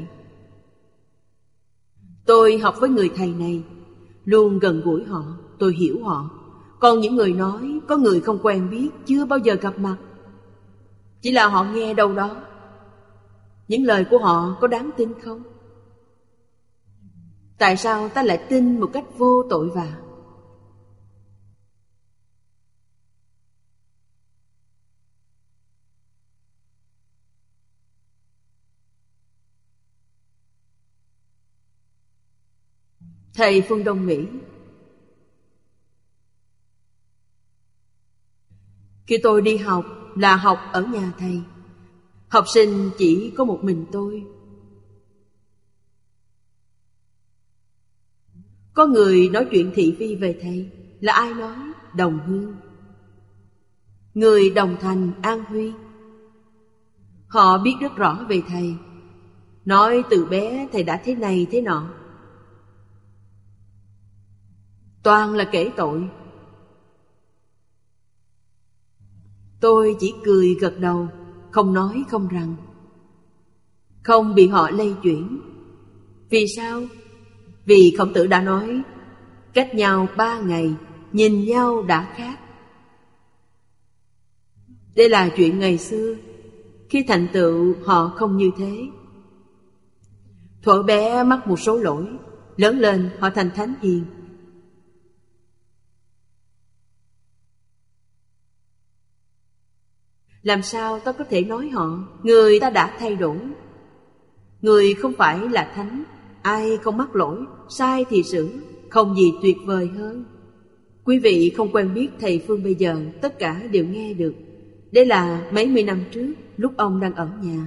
Tôi học với người thầy này, luôn gần gũi họ, tôi hiểu họ. Còn những người nói, có người không quen biết, chưa bao giờ gặp mặt, chỉ là họ nghe đâu đó. Những lời của họ có đáng tin không? Tại sao ta lại tin một cách vô tội vạ? Thầy Phương Đông nghĩ, khi tôi đi học là học ở nhà thầy. Học sinh chỉ có một mình tôi. Có người nói chuyện thị phi về thầy. Là ai nói? Đồng Hương, người Đồng Thành, An Huy. Họ biết rất rõ về thầy, nói từ bé thầy đã thế này thế nọ, toàn là kể tội. Tôi chỉ cười gật đầu, không nói không rằng, không bị họ lay chuyển. Vì sao? Vì Khổng Tử đã nói, cách nhau ba ngày, nhìn nhau đã khác. Đây là chuyện ngày xưa. Khi thành tựu họ không như thế. Thuở bé mắc một số lỗi, lớn lên họ thành thánh hiền. Làm sao ta có thể nói họ? Người ta đã thay đổi. Người không phải là thánh, ai không mắc lỗi, sai thì sửa, không gì tuyệt vời hơn. Quý vị không quen biết thầy Phương bây giờ, tất cả đều nghe được. Đây là mấy mươi năm trước, lúc ông đang ở nhà.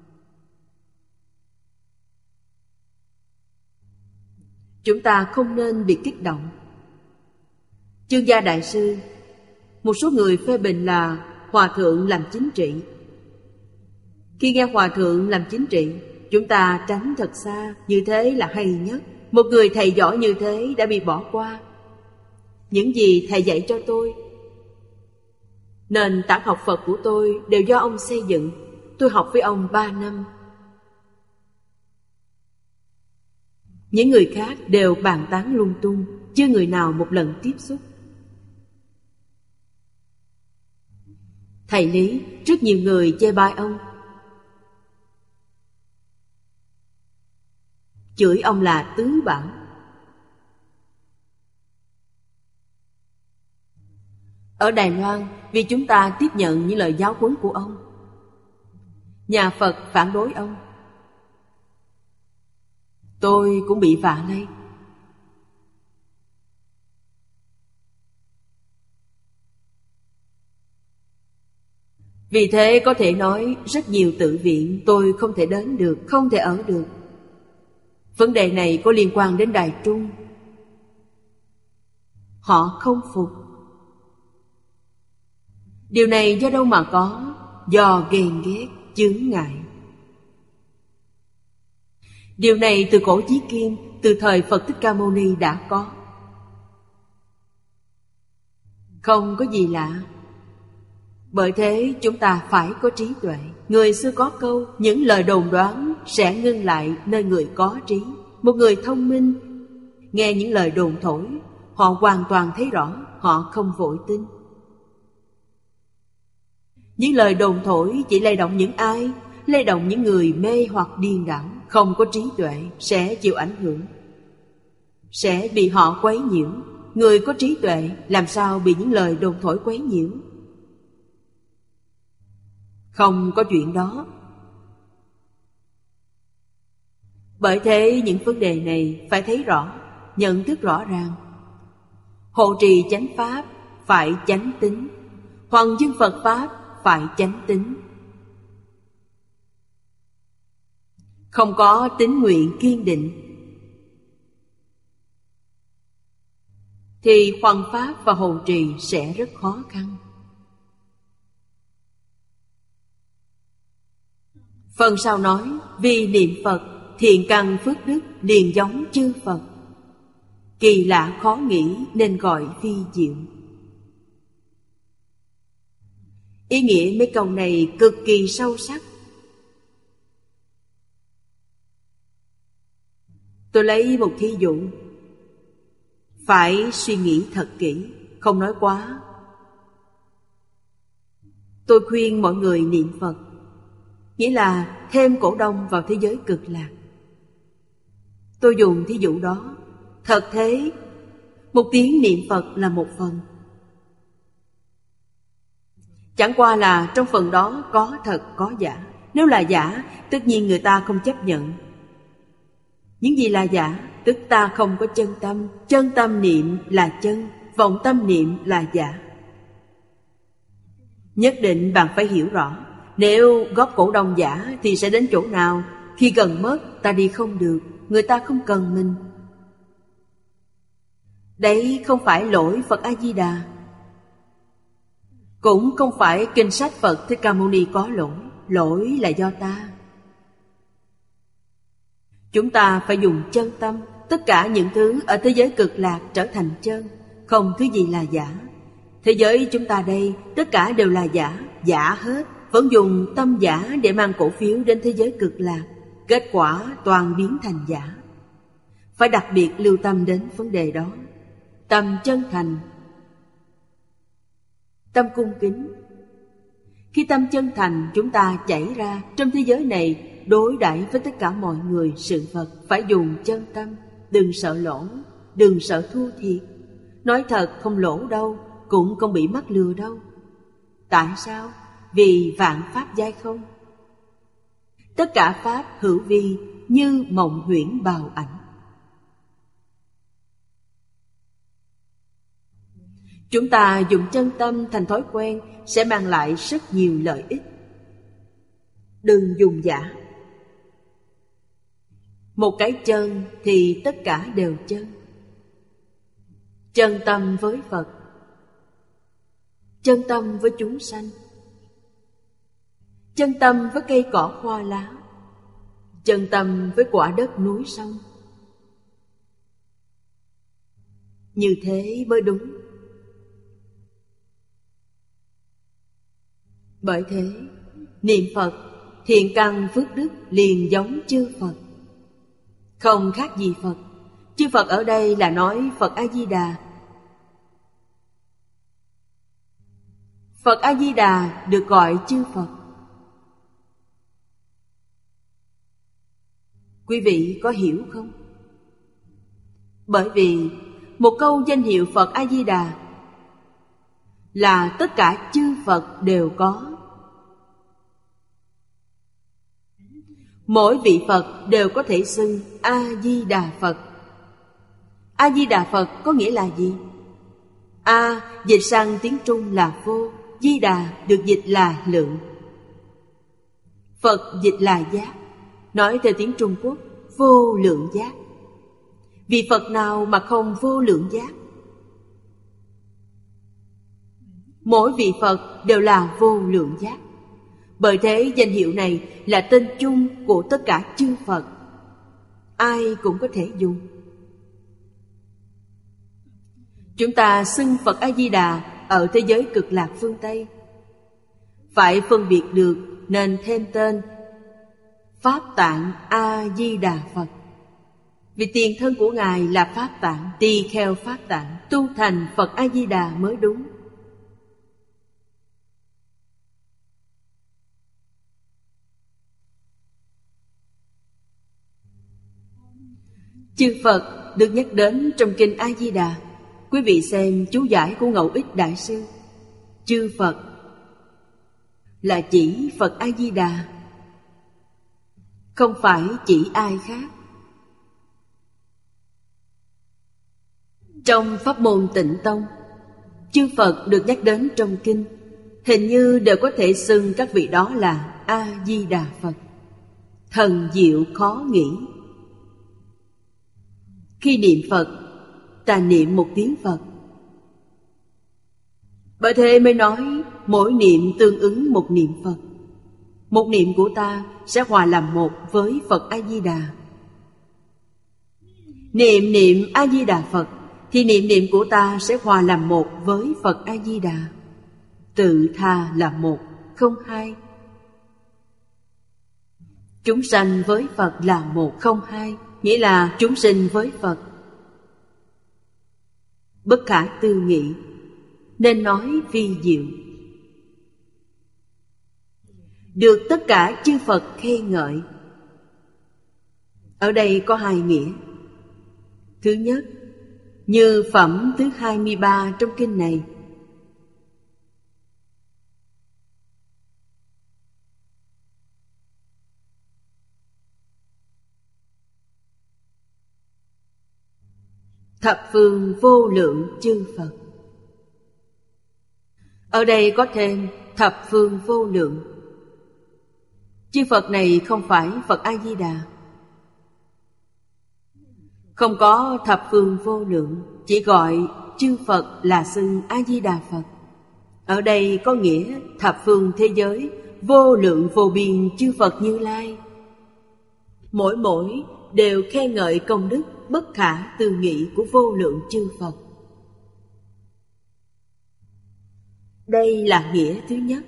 Chúng ta không nên bị kích động. Chương Gia Đại Sư, một số người phê bình là Hòa Thượng làm chính trị. Khi nghe Hòa Thượng làm chính trị, chúng ta tránh thật xa, như thế là hay nhất. Một người thầy giỏi như thế đã bị bỏ qua. Những gì thầy dạy cho tôi, nền tảng học Phật của tôi đều do ông xây dựng. Tôi học với ông ba năm. Những người khác đều bàn tán lung tung, chưa người nào một lần tiếp xúc. Thầy Lý, rất nhiều người chê bai ông, chửi ông là tứ bảo. Ở Đài Loan, vì chúng ta tiếp nhận những lời giáo huấn của ông, nhà Phật phản đối ông. Tôi cũng bị vạ lây. Vì thế có thể nói rất nhiều tự viện tôi không thể đến được, không thể ở được. Vấn đề này có liên quan đến Đài Trung. Họ không phục. Điều này do đâu mà có? Do ghen ghét, chướng ngại. Điều này từ cổ chí kim, từ thời Phật Thích Ca Mâu Ni đã có. Không có gì lạ. Bởi thế chúng ta phải có trí tuệ. Người xưa có câu, những lời đồn đoán sẽ ngưng lại nơi người có trí. Một người thông minh nghe những lời đồn thổi, họ hoàn toàn thấy rõ, họ không vội tin. Những lời đồn thổi chỉ lay động những ai? Lay động những người mê hoặc điên đảo, không có trí tuệ, sẽ chịu ảnh hưởng, sẽ bị họ quấy nhiễu. Người có trí tuệ làm sao bị những lời đồn thổi quấy nhiễu? Không có chuyện đó. Bởi thế những vấn đề này phải thấy rõ, nhận thức rõ ràng. Hộ trì chánh pháp phải chánh tín, hoàng dương Phật pháp phải chánh tín. Không có tín nguyện kiên định thì hoằng pháp và hộ trì sẽ rất khó khăn. Phần sau nói, vì niệm Phật thiện căn phước đức liền giống chư Phật. Kỳ lạ khó nghĩ nên gọi phi diệu. Ý nghĩa mấy câu này cực kỳ sâu sắc. Tôi lấy một thí dụ. Phải suy nghĩ thật kỹ, không nói quá. Tôi khuyên mọi người niệm Phật, nghĩa là thêm cổ đông vào thế giới cực lạc. Tôi dùng thí dụ đó. Thật thế, một tiếng niệm Phật là một phần. Chẳng qua là trong phần đó có thật có giả. Nếu là giả, tất nhiên người ta không chấp nhận. Những gì là giả, tức ta không có chân tâm. Chân tâm niệm là chân, vọng tâm niệm là giả. Nhất định bạn phải hiểu rõ. Nếu góp cổ đông giả thì sẽ đến chỗ nào? Khi gần mất ta đi không được, người ta không cần mình. Đấy không phải lỗi Phật A-di-đà, cũng không phải kinh sách Phật Thích Ca Mâu Ni có lỗi. Lỗi là do ta. Chúng ta phải dùng chân tâm. Tất cả những thứ ở thế giới cực lạc trở thành chân, không thứ gì là giả. Thế giới chúng ta đây tất cả đều là giả, giả hết. Vẫn dùng tâm giả để mang cổ phiếu đến thế giới cực lạc, kết quả toàn biến thành giả. Phải đặc biệt lưu tâm đến vấn đề đó. Tâm chân thành, tâm cung kính. Khi tâm chân thành chúng ta chảy ra trong thế giới này, đối đãi với tất cả mọi người sự vật, phải dùng chân tâm. Đừng sợ lỗ, đừng sợ thua thiệt. Nói thật không lỗ đâu, cũng không bị mắc lừa đâu. Tại sao? Vì vạn pháp giai không. Tất cả pháp hữu vi như mộng huyễn bào ảnh. Chúng ta dùng chân tâm thành thói quen sẽ mang lại rất nhiều lợi ích. Đừng dùng giả. Một cái chân thì tất cả đều chân. Chân tâm với Phật, chân tâm với chúng sanh, chân tâm với cây cỏ hoa lá, chân tâm với quả đất núi sông. Như thế mới đúng. Bởi thế, niệm Phật, thiện căn phước đức liền giống chư Phật. Không khác gì Phật. Chư Phật ở đây là nói Phật A-di-đà. Phật A-di-đà được gọi chư Phật. Quý vị có hiểu không? Bởi vì một câu danh hiệu Phật A-di-đà là tất cả chư Phật đều có. Mỗi vị Phật đều có thể xưng A-di-đà Phật. A-di-đà Phật có nghĩa là gì? A dịch sang tiếng Trung là vô, Di Đà được dịch là lượng, Phật dịch là giác. Nói theo tiếng Trung Quốc, vô lượng giác. Vì Phật nào mà không vô lượng giác? Mỗi vị Phật đều là vô lượng giác. Bởi thế danh hiệu này là tên chung của tất cả chư Phật, ai cũng có thể dùng. Chúng ta xưng Phật A-di-đà ở thế giới cực lạc phương Tây, phải phân biệt được nên thêm tên Pháp Tạng A-di-đà Phật. Vì tiền thân của Ngài là Pháp Tạng, tỳ kheo Pháp Tạng, tu thành Phật A-di-đà mới đúng. Chư Phật được nhắc đến trong kinh A-di-đà. Quý vị xem chú giải của Ngẫu Ích Đại Sư. Chư Phật là chỉ Phật A-di-đà, không phải chỉ ai khác. Trong pháp môn Tịnh Tông, chư Phật được nhắc đến trong kinh, hình như đều có thể xưng các vị đó là A-di-đà Phật. Thần diệu khó nghĩ. Khi niệm Phật, ta niệm một tiếng Phật. Bởi thế mới nói mỗi niệm tương ứng một niệm Phật. Một niệm của ta sẽ hòa làm một với Phật A-di-đà. Niệm niệm A-di-đà Phật thì niệm niệm của ta sẽ hòa làm một với Phật A-di-đà. Tự tha là một, không hai. Chúng sanh với Phật là một, không hai, nghĩa là chúng sinh với Phật bất khả tư nghị, nên nói vi diệu. Được tất cả chư Phật khen ngợi. Ở đây có hai nghĩa. Thứ nhất, như phẩm thứ hai mươi ba trong kinh này, thập phương vô lượng chư Phật. Ở đây có thêm thập phương vô lượng. Chư Phật này không phải Phật A-di-đà. Không có thập phương vô lượng, chỉ gọi chư Phật là xưng A-di-đà Phật. Ở đây có nghĩa thập phương thế giới, vô lượng vô biên chư Phật Như Lai. Mỗi mỗi đều khen ngợi công đức bất khả tư nghị của vô lượng chư Phật. Đây là nghĩa thứ nhất.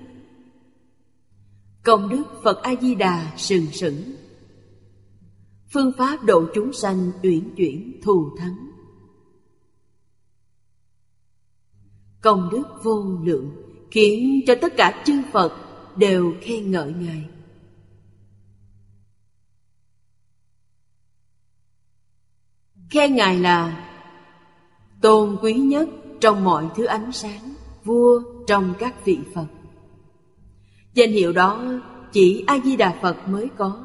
Công đức Phật A-di-đà sừng sững. Phương pháp độ chúng sanh uyển chuyển thù thắng. Công đức vô lượng khiến cho tất cả chư Phật đều khen ngợi Ngài. Khen Ngài là tôn quý nhất trong mọi thứ ánh sáng, vua trong các vị Phật. Danh hiệu đó chỉ A-di-đà Phật mới có.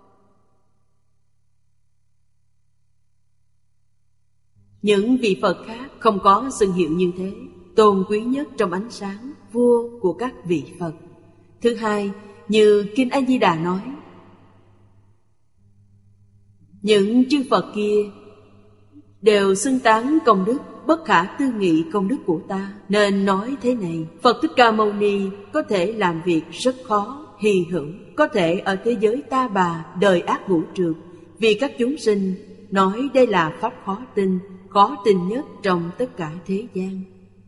Những vị Phật khác không có xưng hiệu như thế. Tôn quý nhất trong ánh sáng, vua của các vị Phật. Thứ hai, như kinh A-di-đà nói, những chư Phật kia đều xưng tán công đức bất khả tư nghị công đức của ta, nên nói thế này: Phật Thích Ca Mâu Ni có thể làm việc rất khó, hy hữu, có thể ở thế giới ta bà, đời ác ngũ trượt, vì các chúng sinh nói đây là pháp khó tin, khó tin nhất trong tất cả thế gian.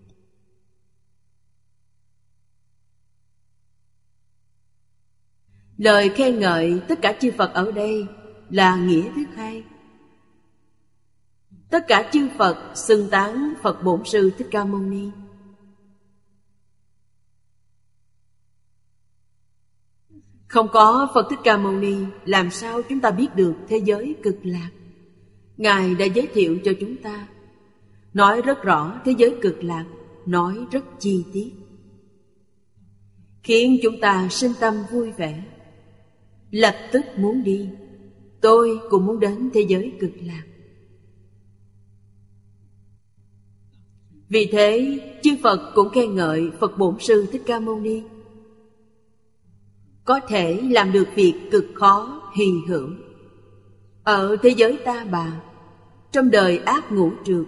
Lời khen ngợi tất cả chư Phật ở đây là nghĩa thứ hai. Tất cả chư Phật xưng tán Phật Bổn Sư Thích Ca Mâu Ni. Không có Phật Thích Ca Mâu Ni, làm sao chúng ta biết được thế giới cực lạc? Ngài đã giới thiệu cho chúng ta, nói rất rõ thế giới cực lạc, nói rất chi tiết, khiến chúng ta sinh tâm vui vẻ, lập tức muốn đi. Tôi cũng muốn đến thế giới cực lạc. Vì thế, chư Phật cũng khen ngợi Phật Bổn Sư Thích Ca Mâu Ni có thể làm được việc cực khó hy hữu. Ở thế giới ta bà, trong đời ác ngũ trược,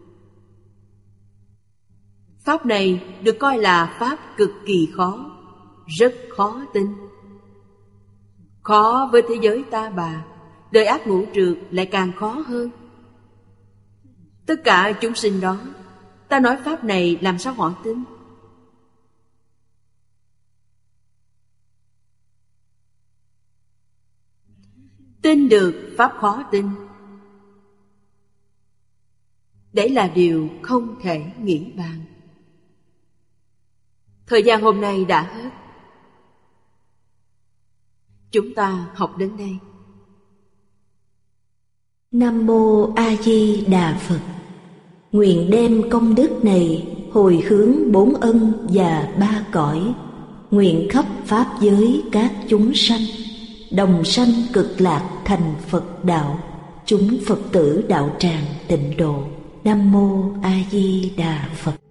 pháp này được coi là pháp cực kỳ khó, rất khó tin. Khó với thế giới ta bà, đời ác ngũ trược lại càng khó hơn. Tất cả chúng sinh đó, ta nói pháp này làm sao họ tin? Tin được pháp khó tin, đấy là điều không thể nghĩ bàn. Thời gian hôm nay đã hết, chúng ta học đến đây. Nam Mô A Di Đà Phật. Nguyện đem công đức này hồi hướng bốn ân và ba cõi, nguyện khắp pháp giới các chúng sanh đồng sanh cực lạc thành Phật đạo, chúng Phật tử đạo tràng tịnh độ. Nam Mô A Di Đà Phật.